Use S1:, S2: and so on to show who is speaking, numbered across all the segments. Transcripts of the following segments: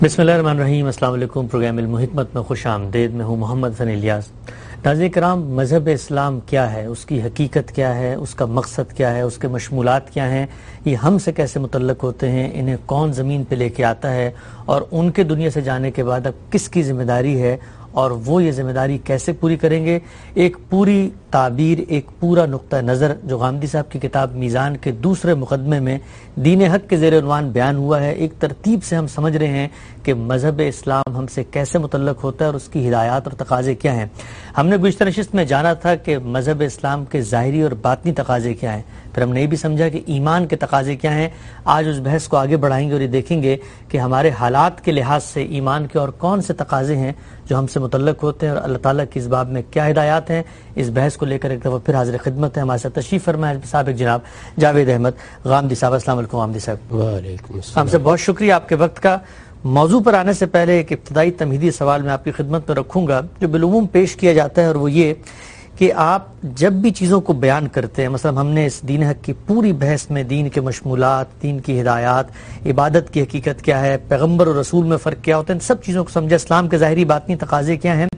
S1: बिस्मिल्लाहिर्रहमानिर्रहीम। अस्सलाम वालेकुम। प्रोग्राम इल्म हिकमत में खुश आमदीद। मैं हूँ मोहम्मद हसन इलियास। नाज़रीन कराम, मज़हब इस्लाम क्या है, उसकी हकीकत क्या है, उसका मकसद क्या है, उसके मशमूलात क्या हैं, ये हमसे कैसे मुतल्लक होते हैं, इन्हें कौन ज़मीन पे लेके आता है और उनके दुनिया से जाने के बाद अब किसकी ज़िम्मेदारी है और वो ये ज़िम्मेदारी कैसे पूरी करेंगे, एक पूरी ताबीर, एक पूरा नुक्ता नज़र जो गामदी साहब की किताब मीज़ान के दूसरे मुकदमे में दीन हक के ज़ेर उन्वान बयान हुआ है। एक तरतीब से हम समझ रहे हैं कि मज़हब इस्लाम हमसे कैसे मुतल्लक होता है और उसकी हिदायत और तकाज़े क्या हैं। हमने गुज़िश्ता नशिस्त में जाना था कि मज़हब इस्लाम के ज़ाहिरी और बातनी तकाज़े क्या हैं, फिर हमने ये भी समझा कि ईमान के तकाज़े क्या हैं। आज उस बहस को आगे बढ़ाएंगे और ये देखेंगे कि हमारे हालात के लिहाज से ईमान के और कौन से तकाज़े हैं जो हमसे मुतल्लक होते हैं और अल्लाह ताला की इस बाब में क्या हिदायत हैं। इस बहस को लेकर एक दफ़ा फिर हाज़िर खिदमत है हमारे साथ तशरीफ़ फरमाए साबिक़ जनाब जावेद अहमद गामदी साहब। अस्सलाम वालेकुम गामदी साहब।
S2: वालेकुम अस्सलाम।
S1: हमसे बहुत शुक्रिया आपके वक्त का। मौजू पर आने से पहले एक इब्तदाई तमहीदी सवाल मैं आपकी खिदमत में रखूंगा जो बिलुमूम पेश किया जाता है, और वो ये कि आप जब भी चीज़ों को बयान करते हैं, मतलब हमने इस दीन हक की पूरी बहस में दीन के मशमूलात, दीन की हिदायत, इबादत की हकीकत क्या है, पैगम्बर और रसूल में फ़र्क क्या होता है, इन सब चीज़ों को समझा, इस्लाम के ज़ाहिरी बातनी तकाज़े क्या हैं।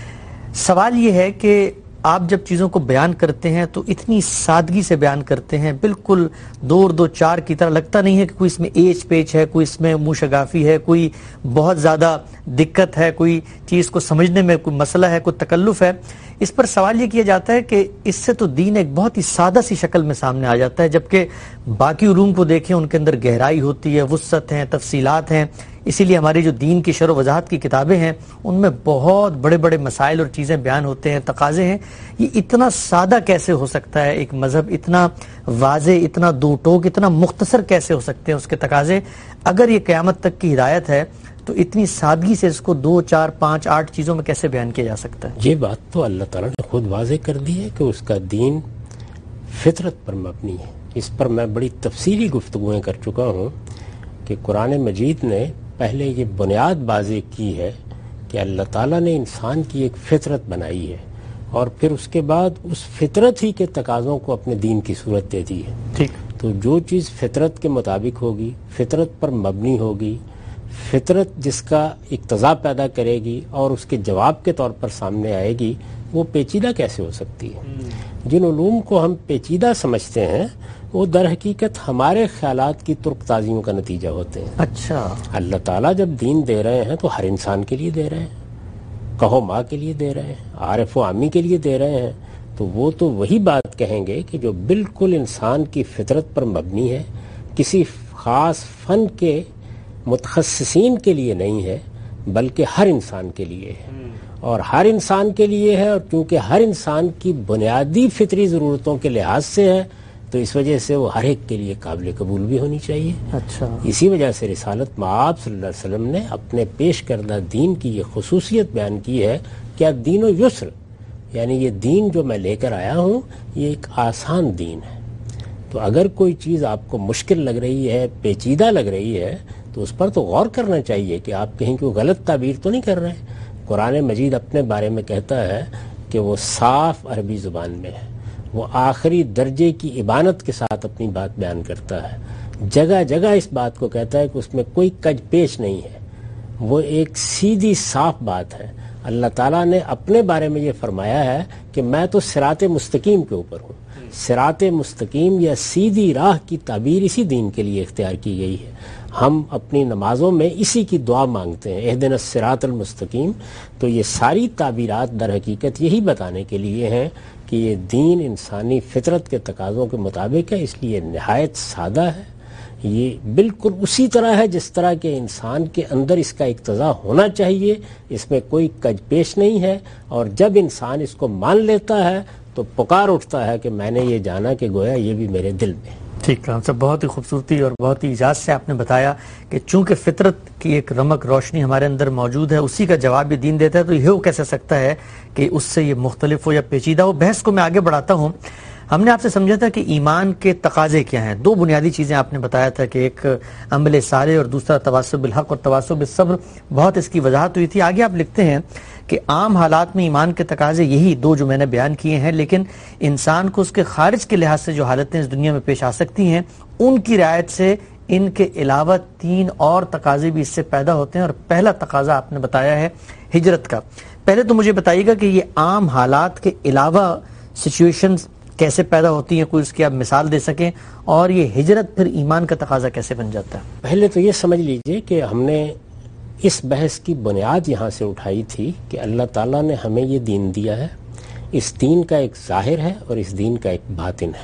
S1: सवाल ये है कि आप जब चीज़ों को बयान करते हैं तो इतनी सादगी से बयान करते हैं, बिल्कुल 2 और 2 4 की तरह, लगता नहीं है कि कोई इसमें एच पेच है, कोई इसमें मुशगाफी है, कोई बहुत ज़्यादा दिक्कत है, कोई चीज़ को समझने में कोई मसला है, कोई तकल्लुफ़ है। इस पर सवाल ये किया जाता है कि इससे तो दीन एक बहुत ही सादा सी शक्ल में सामने आ जाता है, जबकि बाकी उलूम को देखें उनके अंदर गहराई होती है, वुसअत हैं, तफसीलात हैं। इसीलिए हमारी जो दीन की शरह वजाहत की किताबें हैं उनमें बहुत बड़े बड़े मसाइल और चीज़ें बयान होते हैं, तकाज़े हैं। ये इतना सादा कैसे हो सकता है, एक मज़हब इतना वाज़े, इतना दो टोक, इतना मुख्तसर कैसे हो सकते हैं उसके तकाज़े। अगर ये क़यामत तक की हिदायत है तो इतनी सादगी से इसको 2 4 5 8 चीज़ों में कैसे बयान किया जा सकता है?
S2: ये बात तो अल्लाह ताला ने खुद वाज़े कर दी है कि उसका दीन फितरत पर मबनी है। इस पर मैं बड़ी तफसीली गुफ्तगूएं कर चुका हूँ कि कुरान मजीद ने पहले ये बुनियाद बाज़े की है कि अल्लाह ताला ने इंसान की एक फितरत बनाई है और फिर उसके बाद उस फितरत ही के तकाज़ों को अपने दीन की सूरत दे दी है।
S1: ठीक।
S2: तो जो चीज़ फितरत के मुताबिक होगी, फितरत पर मबनी होगी, फितरत जिसका इक्तज़ा पैदा करेगी और उसके जवाब के तौर पर सामने आएगी, वो पेचीदा कैसे हो सकती है। जिन उलूम को हम पेचीदा समझते हैं वो दर हकीकत हमारे ख्यालात की तुर्क ताज़ियों का नतीजा होते हैं।
S1: अच्छा।
S2: अल्लाह ताला जब दीन दे रहे हैं तो हर इंसान के लिए दे रहे हैं, कहो माँ के लिए दे रहे हैं, आरिफ व आमी के लिए दे रहे हैं, तो वो तो वही बात कहेंगे कि जो बिल्कुल इंसान की फितरत पर मबनी है, किसी ख़ास फ़न के मुतखस्सिसीन के लिए नहीं है, बल्कि हर इंसान के लिए है। और हर इंसान के लिए है, और क्योंकि हर इंसान की बुनियादी फितरी ज़रूरतों के लिहाज से है तो इस वजह से वो हर एक के लिए काबिल कबूल भी होनी चाहिए।
S1: अच्छा।
S2: इसी वजह से रिसालत मआब सल्लल्लाहु अलैहि वसल्लम ने अपने पेश करदा दीन की ये खुसूसियत बयान की है कि अब दीन व युस्र, यानी ये दीन जो मैं लेकर आया हूँ ये एक आसान दीन है। तो अगर कोई चीज़ आपको मुश्किल लग रही है, पेचीदा लग रही है, तो उस पर तो गौर करना चाहिए कि आप कहीं कोई गलत ताबीर तो नहीं कर रहे हैं। कुरान मजीद अपने बारे में कहता है कि वो साफ अरबी ज़ुबान में है, वो आखिरी दर्जे की इबानत के साथ अपनी बात बयान करता है। जगह जगह इस बात को कहता है कि उसमें कोई कज पेश नहीं है, वो एक सीधी साफ बात है। अल्लाह ताला ने अपने बारे में ये फरमाया है कि मैं तो सिराते मुस्तकीम के ऊपर हूँ। सिराते मुस्तकीम या सीधी राह की ताबीर इसी दीन के लिए इख्तियार की गई है। हम अपनी नमाजों में इसी की दुआ मांगते हैं, इहदिनस सिरातल मुस्तकीम। तो ये सारी ताबीरात दर हकीकत यही बताने के लिए हैं कि ये दीन इंसानी फितरत के तकाज़ों के मुताबिक है, इसलिए नहायत सादा है। ये बिल्कुल उसी तरह है जिस तरह के इंसान के अंदर इसका इक्तज़ा होना चाहिए, इसमें कोई कज पेश नहीं है। और जब इंसान इसको मान लेता है तो पुकार उठता है कि मैंने ये जाना कि गोया ये भी मेरे दिल में।
S1: ठीक है, सब बहुत ही खूबसूरती और बहुत ही इजाज़ से आपने बताया कि चूंकि फितरत की एक रमक रोशनी हमारे अंदर मौजूद है, उसी का जवाब भी दीन देता है, तो ये हो कैसे सकता है कि उससे ये मुख्तलिफ हो या पेचीदा हो। बहस को मैं आगे बढ़ाता हूँ। हमने आपसे समझा था कि ईमान के तकाजे क्या हैं। 2 बुनियादी चीज़ें आपने बताया था कि एक अमल साले और दूसरा तवासुब बिल हक और तवासुब बिस सब्र। बहुत इसकी वजाहत हुई थी। आगे आप लिखते हैं कि आम हालात में ईमान के तकाजे यही 2 जो मैंने बयान किए हैं, लेकिन इंसान को उसके खारिज के लिहाज से जो हालतें इस दुनिया में पेश आ सकती हैं उनकी रियायत से ان کے علاوہ 3 اور تقاضے بھی اس سے پیدا ہوتے ہیں، اور پہلا تقاضا آپ نے بتایا ہے ہجرت کا۔ پہلے تو مجھے بتائیے گا کہ یہ عام حالات کے علاوہ سچویشنز کیسے پیدا ہوتی ہیں، کوئی اس کی آپ مثال دے سکیں، اور یہ ہجرت پھر ایمان کا تقاضا کیسے بن جاتا ہے؟
S2: پہلے تو یہ سمجھ لیجئے کہ ہم نے اس بحث کی بنیاد یہاں سے اٹھائی تھی کہ اللہ تعالیٰ نے ہمیں یہ دین دیا ہے، اس دین کا ایک ظاہر ہے اور اس دین کا ایک باطن ہے۔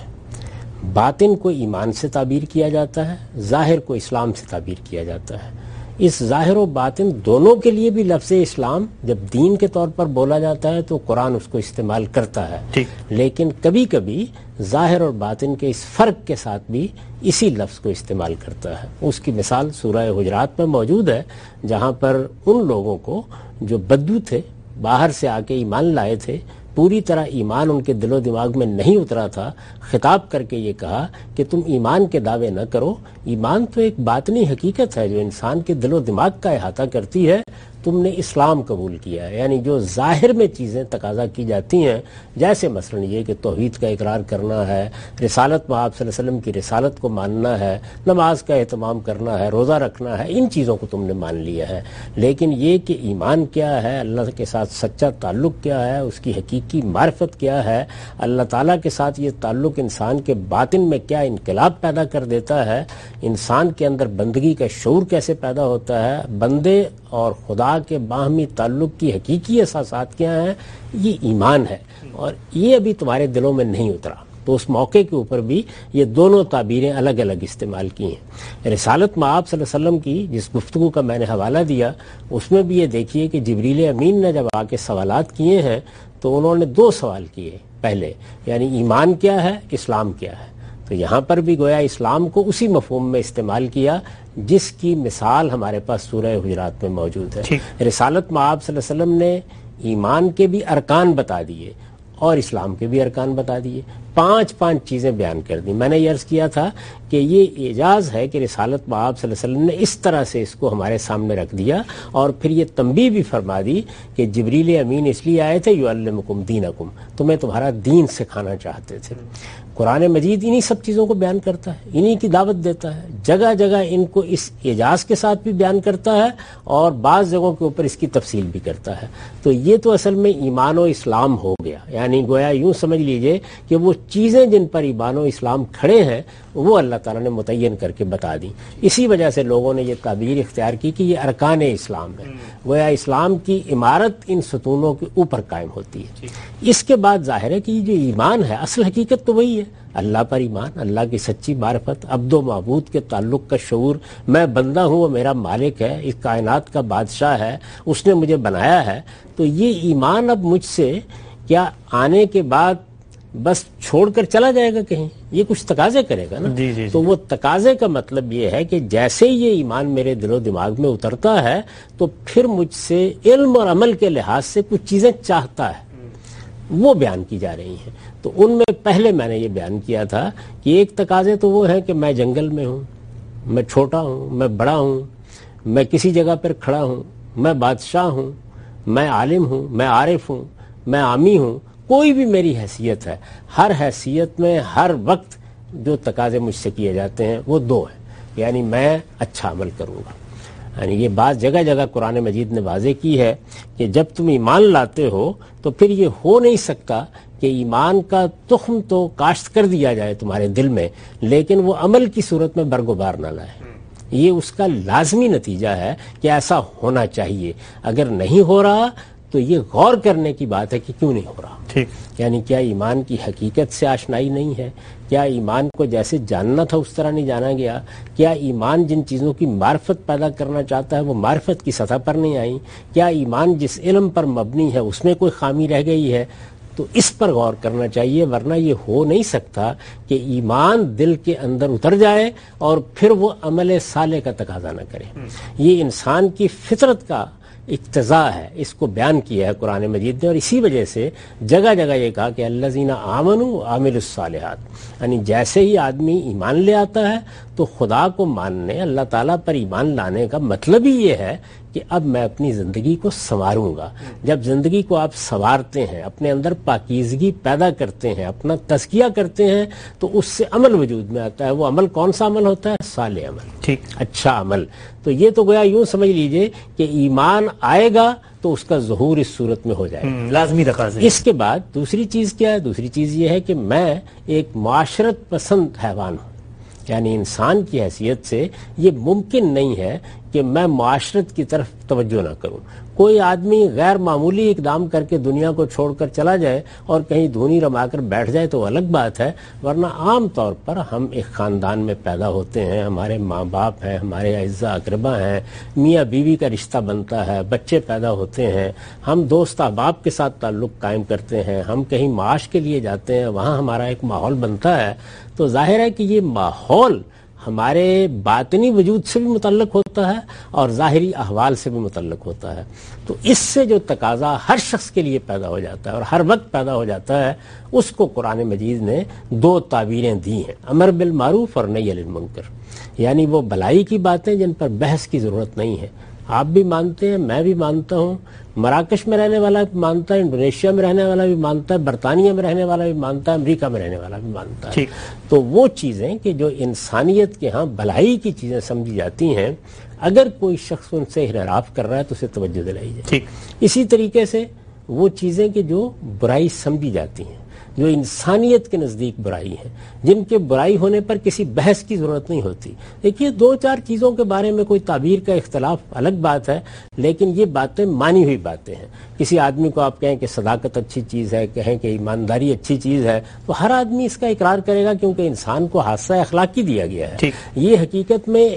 S2: باطن کو ایمان سے تعبیر کیا جاتا ہے، ظاہر کو اسلام سے تعبیر کیا جاتا ہے۔ اس ظاہر و باطن دونوں کے لیے بھی لفظ اسلام جب دین کے طور پر بولا جاتا ہے تو قرآن اس کو استعمال کرتا ہے، لیکن کبھی کبھی ظاہر اور باطن کے اس فرق کے ساتھ بھی اسی لفظ کو استعمال کرتا ہے۔ اس کی مثال سورہ حجرات میں موجود ہے، جہاں پر ان لوگوں کو جو بدو تھے، باہر سے آ کے ایمان لائے تھے، پوری طرح ایمان ان کے دل و دماغ میں نہیں اترا تھا، خطاب کر کے یہ کہا کہ تم ایمان کے دعوے نہ کرو، ایمان تو ایک باطنی حقیقت ہے جو انسان کے دل و دماغ کا احاطہ کرتی ہے، تم نے اسلام قبول کیا ہے۔ یعنی جو ظاہر میں چیزیں تقاضا کی جاتی ہیں، جیسے مثلا یہ کہ توحید کا اقرار کرنا ہے، رسالت میں آپ صلی اللہ علیہ وسلم کی رسالت کو ماننا ہے، نماز کا اہتمام کرنا ہے، روزہ رکھنا ہے، ان چیزوں کو تم نے مان لیا ہے، لیکن یہ کہ ایمان کیا ہے، اللہ کے ساتھ سچا تعلق کیا ہے، اس کی حقیقی معرفت کیا ہے، اللہ تعالیٰ کے ساتھ یہ تعلق انسان کے باطن میں کیا انقلاب پیدا کر دیتا ہے، انسان کے اندر بندگی کا شعور کیسے پیدا ہوتا ہے، بندے اور خدا کے باہمی تعلق کی حقیقی اساسات کیا ہیں، یہ ایمان ہے، اور یہ ابھی تمہارے دلوں میں نہیں اترا۔ تو اس موقع کے اوپر بھی یہ دونوں تعبیریں الگ الگ استعمال کی ہیں۔ رسالت میں آپ صلی اللہ علیہ وسلم کی جس گفتگو کا میں نے حوالہ دیا، اس میں بھی یہ دیکھیے کہ جبریل امین نے جب آ کے سوالات کیے ہیں تو انہوں نے 2 سوال کیے۔ پہلے یعنی ایمان کیا ہے، اسلام کیا ہے، تو یہاں پر بھی گویا اسلام کو اسی مفہوم میں استعمال کیا جس کی مثال ہمارے پاس سورہ حجرات میں موجود ہے۔ رسالت میں آپ صلی اللہ علیہ وسلم نے ایمان کے بھی ارکان بتا دیے اور اسلام کے بھی ارکان بتا دیے، 5 چیزیں بیان کر دی۔ میں نے یہ عرض کیا تھا کہ یہ اعجاز ہے کہ رسالت میں آپ صلی اللہ علیہ وسلم نے اس طرح سے اس کو ہمارے سامنے رکھ دیا، اور پھر یہ تنبیہ بھی فرما دی کہ جبریل امین اس لیے آئے تھے یعلمکم دینکم، تمہیں تمہارا دین سکھانا چاہتے تھے۔ قرآن مجید انہی سب چیزوں کو بیان کرتا ہے، انہی کی دعوت دیتا ہے، جگہ جگہ ان کو اس اعجاز کے ساتھ بھی بیان کرتا ہے اور بعض جگہوں کے اوپر اس کی تفصیل بھی کرتا ہے۔ تو یہ تو اصل میں ایمان و اسلام ہو گیا، یعنی گویا یوں سمجھ لیجئے کہ وہ چیزیں جن پر ایمان و اسلام کھڑے ہیں وہ اللہ تعالیٰ نے متعین کر کے بتا دی۔ اسی وجہ سے لوگوں نے یہ تعبیر اختیار کی کہ یہ ارکان اسلام ہے، گویا اسلام کی عمارت ان ستونوں کے اوپر قائم ہوتی ہے۔ اس کے بعد ظاہر ہے کہ یہ جو ایمان ہے اصل حقیقت تو وہی ہے، اللہ پر ایمان، اللہ کی سچی معرفت، عبد و معبود کے تعلق کا شعور، میں بندہ ہوں وہ میرا مالک ہے، اس کائنات کا بادشاہ ہے، اس نے مجھے بنایا ہے۔ تو یہ ایمان اب مجھ سے کیا آنے کے بعد بس چھوڑ کر چلا جائے گا کہیں، یہ کچھ تقاضے کرے گا نا۔ تو وہ تقاضے کا مطلب یہ ہے کہ جیسے یہ ایمان میرے دل و دماغ میں اترتا ہے تو پھر مجھ سے علم اور عمل کے لحاظ سے کچھ چیزیں چاہتا ہے، وہ بیان کی جا رہی ہیں۔ تو ان میں پہلے میں نے یہ بیان کیا تھا کہ ایک تقاضے تو وہ ہیں کہ میں جنگل میں ہوں، میں چھوٹا ہوں، میں بڑا ہوں، میں کسی جگہ پر کھڑا ہوں، میں بادشاہ ہوں، میں عالم ہوں، میں عارف ہوں، میں عامی ہوں، کوئی بھی میری حیثیت ہے، ہر حیثیت میں ہر وقت جو تقاضے مجھ سے کیے جاتے ہیں وہ 2 ہیں، یعنی میں اچھا عمل کروں گا۔ یعنی یہ بات جگہ جگہ قرآن مجید نے واضح کی ہے کہ جب تم ایمان لاتے ہو تو پھر یہ ہو نہیں سکتا کہ ایمان کا تخم تو کاشت کر دیا جائے تمہارے دل میں لیکن وہ عمل کی صورت میں برگوبار نہ لائے۔ یہ اس کا لازمی نتیجہ ہے کہ ایسا ہونا چاہیے، اگر نہیں ہو رہا تو یہ غور کرنے کی بات ہے کہ کیوں نہیں ہو رہا۔ یعنی کیا ایمان کی حقیقت سے آشنائی نہیں ہے؟ کیا ایمان کو جیسے جاننا تھا اس طرح نہیں جانا گیا؟ کیا ایمان جن چیزوں کی معرفت پیدا کرنا چاہتا ہے وہ معرفت کی سطح پر نہیں آئی؟ کیا ایمان جس علم پر مبنی ہے اس میں کوئی خامی رہ گئی ہے؟ تو اس پر غور کرنا چاہیے، ورنہ یہ ہو نہیں سکتا کہ ایمان دل کے اندر اتر جائے اور پھر وہ عمل صالح کا تقاضا نہ کرے۔ یہ انسان کی فطرت کا اقتضاء ہے، اس کو بیان کیا ہے قرآن مجید نے، اور اسی وجہ سے جگہ جگہ یہ کہا کہ الذین آمنوا وعملوا الصالحات، یعنی جیسے ہی آدمی ایمان لے آتا ہے تو خدا کو ماننے، اللہ تعالیٰ پر ایمان لانے کا مطلب ہی یہ ہے کہ کہ اب میں اپنی زندگی کو سنواروں گا. جب زندگی کو آپ سنوارتے ہیں، اپنے اندر پاکیزگی پیدا کرتے ہیں، اپنا تزکیہ کرتے ہیں، تو اس سے عمل وجود میں آتا ہے. وہ عمل کون سا عمل ہوتا ہے؟ صالح عمل،
S1: ٹھیک،
S2: اچھا عمل. تو یہ تو گویا یوں سمجھ لیجئے کہ ایمان آئے گا تو اس کا ظہور اس صورت میں ہو جائے گا،
S1: لازمی تقاضے.
S2: اس کے بعد دوسری چیز کیا ہے؟ دوسری چیز یہ ہے کہ میں ایک معاشرت پسند حیوان ہوں. یعنی انسان کی حیثیت سے یہ ممکن نہیں ہے کہ میں معاشرت کی طرف توجہ نہ کروں. کوئی آدمی غیر معمولی اقدام کر کے دنیا کو چھوڑ کر چلا جائے اور کہیں دھونی رما کر بیٹھ جائے تو الگ بات ہے، ورنہ عام طور پر ہم ایک خاندان میں پیدا ہوتے ہیں، ہمارے ماں باپ ہیں، ہمارے اعزا اقربا ہیں، میاں بیوی کا رشتہ بنتا ہے، بچے پیدا ہوتے ہیں، ہم دوست احباب کے ساتھ تعلق قائم کرتے ہیں، ہم کہیں معاش کے لیے جاتے ہیں، وہاں ہمارا ایک ماحول بنتا ہے. تو ظاہر ہے کہ یہ ماحول ہمارے باطنی وجود سے بھی متعلق ہوتا ہے اور ظاہری احوال سے بھی متعلق ہوتا ہے. تو اس سے جو تقاضا ہر شخص کے لیے پیدا ہو جاتا ہے اور ہر وقت پیدا ہو جاتا ہے، اس کو قرآن مجید نے دو تعبیریں دی ہیں، امر بالمعروف اور نہی عن المنکر. یعنی وہ بھلائی کی باتیں جن پر بحث کی ضرورت نہیں ہے. آپ بھی مانتے ہیں، میں بھی مانتا ہوں، مراکش میں رہنے والا بھی مانتا ہے، انڈونیشیا میں رہنے والا بھی مانتا ہے، برطانیہ میں رہنے والا بھی مانتا ہے، امریکہ میں رہنے والا بھی مانتا ہے. تو وہ چیزیں کہ جو انسانیت کے ہاں بھلائی کی چیزیں سمجھی جاتی ہیں، اگر کوئی شخص ان سے انحراف کر رہا ہے تو اسے توجہ دلائی جائے. اسی طریقے سے وہ چیزیں کہ جو برائی سمجھی جاتی ہیں، جو انسانیت کے نزدیک برائی ہیں، جن کے برائی ہونے پر کسی بحث کی ضرورت نہیں ہوتی. دیکھیے، دو چار چیزوں کے بارے میں کوئی تعبیر کا اختلاف الگ بات ہے، لیکن یہ باتیں مانی ہوئی باتیں ہیں. کسی آدمی کو آپ کہیں کہ صداقت اچھی چیز ہے، کہیں کہ ایمانداری اچھی چیز ہے، تو ہر آدمی اس کا اقرار کرے گا، کیونکہ انسان کو حادثہ اخلاقی دیا گیا ہے. یہ حقیقت میں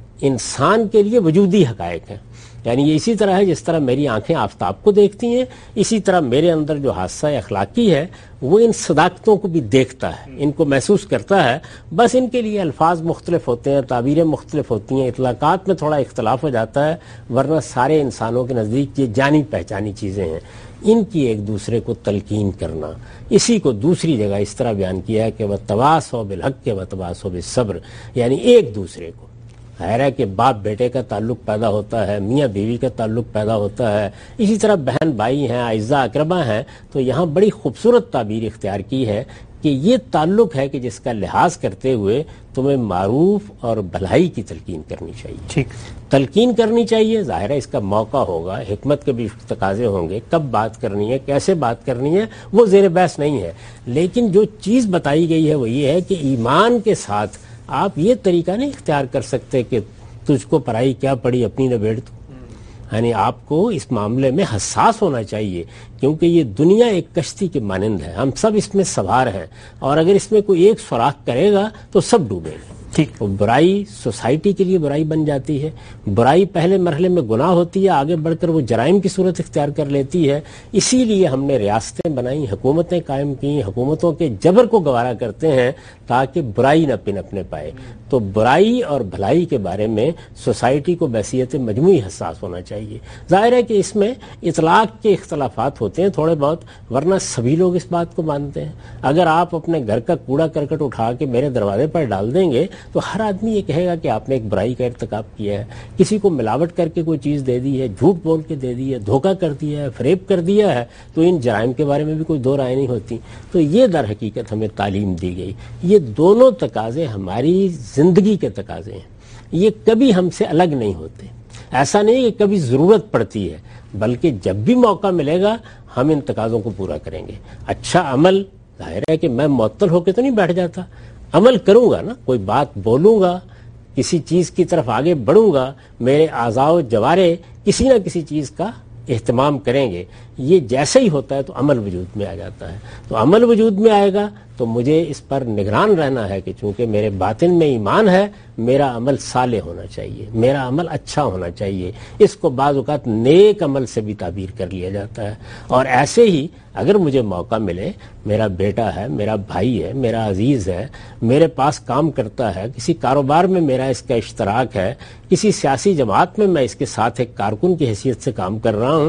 S2: انسان کے لیے وجودی حقائق ہیں. یعنی یہ اسی طرح ہے جس طرح میری آنکھیں آفتاب کو دیکھتی ہیں، اسی طرح میرے اندر جو حادثہ اخلاقی ہے وہ ان صداقتوں کو بھی دیکھتا ہے، ان کو محسوس کرتا ہے. بس ان کے لیے الفاظ مختلف ہوتے ہیں، تعبیریں مختلف ہوتی ہیں، اطلاقات میں تھوڑا اختلاف ہو جاتا ہے، ورنہ سارے انسانوں کے نزدیک یہ جانی پہچانی چیزیں ہیں. ان کی ایک دوسرے کو تلقین کرنا، اسی کو دوسری جگہ اس طرح بیان کیا ہے کہ وَتَوَاصَوْا بِالْحَقِّ وَتَوَاصَوْا بِالصَّبْرِ. یعنی ایک دوسرے کو، ظاہر ہے کہ باپ بیٹے کا تعلق پیدا ہوتا ہے، میاں بیوی کا تعلق پیدا ہوتا ہے، اسی طرح بہن بھائی ہیں، اعزا اقربا ہیں. تو یہاں بڑی خوبصورت تعبیر اختیار کی ہے کہ یہ تعلق ہے کہ جس کا لحاظ کرتے ہوئے تمہیں معروف اور بھلائی کی تلقین کرنی چاہیے. تلقین کرنی چاہیے. ظاہر ہے اس کا موقع ہوگا، حکمت کے بھی تقاضے ہوں گے، کب بات کرنی ہے، کیسے بات کرنی ہے، وہ زیر بحث نہیں ہے. لیکن جو چیز بتائی گئی ہے وہ یہ ہے کہ ایمان کے ساتھ آپ یہ طریقہ نہیں اختیار کر سکتے کہ تجھ کو پرائی کیا پڑی اپنی نہ بیڑ تو. یعنی آپ کو اس معاملے میں حساس ہونا چاہیے، کیونکہ یہ دنیا ایک کشتی کے مانند ہے، ہم سب اس میں سوار ہیں، اور اگر اس میں کوئی ایک سوراخ کرے گا تو سب ڈوبیں گے. برائی سوسائٹی کے لیے برائی بن جاتی ہے. برائی پہلے مرحلے میں گناہ ہوتی ہے، آگے بڑھ کر وہ جرائم کی صورت اختیار کر لیتی ہے. اسی لیے ہم نے ریاستیں بنائی، حکومتیں قائم کی، حکومتوں کے جبر کو گوارا کرتے ہیں تاکہ برائی نہ پنپنے پائے. تو برائی اور بھلائی کے بارے میں سوسائٹی کو بحیثیت مجموعی حساس ہونا چاہیے. ظاہر ہے کہ اس میں اطلاق کے اختلافات ہوتے ہیں تھوڑے بہت، ورنہ سبھی لوگ اس بات کو مانتے ہیں. اگر آپ اپنے گھر کا کوڑا کرکٹ اٹھا کے میرے دروازے پر ڈال دیں گے تو ہر آدمی یہ کہے گا کہ آپ نے ایک برائی کا ارتکاب کیا ہے. کسی کو ملاوٹ کر کے کوئی چیز دے دی ہے، جھوٹ بول کے دے دی ہے، دھوکہ کر دیا ہے، فریب کر دیا ہے، تو ان جرائم کے بارے میں بھی کوئی دو رائے نہیں ہوتی. تو یہ در حقیقت ہمیں تعلیم دی گئی. یہ دونوں تقاضے ہماری زندگی کے تقاضے ہیں، یہ کبھی ہم سے الگ نہیں ہوتے. ایسا نہیں کہ کبھی ضرورت پڑتی ہے، بلکہ جب بھی موقع ملے گا ہم ان تقاضوں کو پورا کریں گے. اچھا عمل، ظاہر ہے کہ میں معطل ہو کے تو نہیں بیٹھ جاتا، عمل کروں گا نا، کوئی بات بولوں گا، کسی چیز کی طرف آگے بڑھوں گا، میرے اعضاء و جوارے کسی نہ کسی چیز کا اہتمام کریں گے. یہ جیسے ہی ہوتا ہے تو عمل وجود میں آ جاتا ہے. تو عمل وجود میں آئے گا تو مجھے اس پر نگران رہنا ہے کہ چونکہ میرے باطن میں ایمان ہے، میرا عمل صالح ہونا چاہیے، میرا عمل اچھا ہونا چاہیے. اس کو بعض اوقات نیک عمل سے بھی تعبیر کر لیا جاتا ہے. اور ایسے ہی اگر مجھے موقع ملے، میرا بیٹا ہے، میرا بھائی ہے، میرا عزیز ہے، میرے پاس کام کرتا ہے، کسی کاروبار میں میرا اس کا اشتراک ہے، کسی سیاسی جماعت میں میں اس کے ساتھ ایک کارکن کی حیثیت سے کام کر رہا ہوں،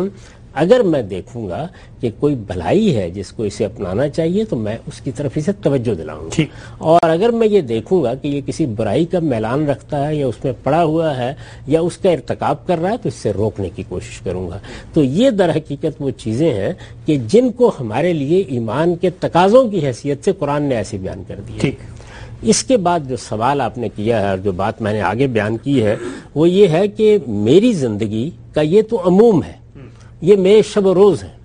S2: اگر میں دیکھوں گا کہ کوئی بھلائی ہے جس کو اسے اپنانا چاہیے تو میں اس کی طرف اسے توجہ دلاؤں گا، اور اگر میں یہ دیکھوں گا کہ یہ کسی برائی کا میلان رکھتا ہے یا اس میں پڑا ہوا ہے یا اس کا ارتکاب کر رہا ہے تو اس سے روکنے کی کوشش کروں گا۔ تو یہ در حقیقت وہ چیزیں ہیں کہ جن کو ہمارے لیے ایمان کے تقاضوں کی حیثیت سے قرآن نے ایسے بیان کر دیا۔ اس کے بعد جو سوال آپ نے کیا ہے اور جو بات میں نے آگے بیان کی ہے وہ یہ ہے کہ میری زندگی کا یہ تو عموم ہے، یہ میرے شب و روز ہیں،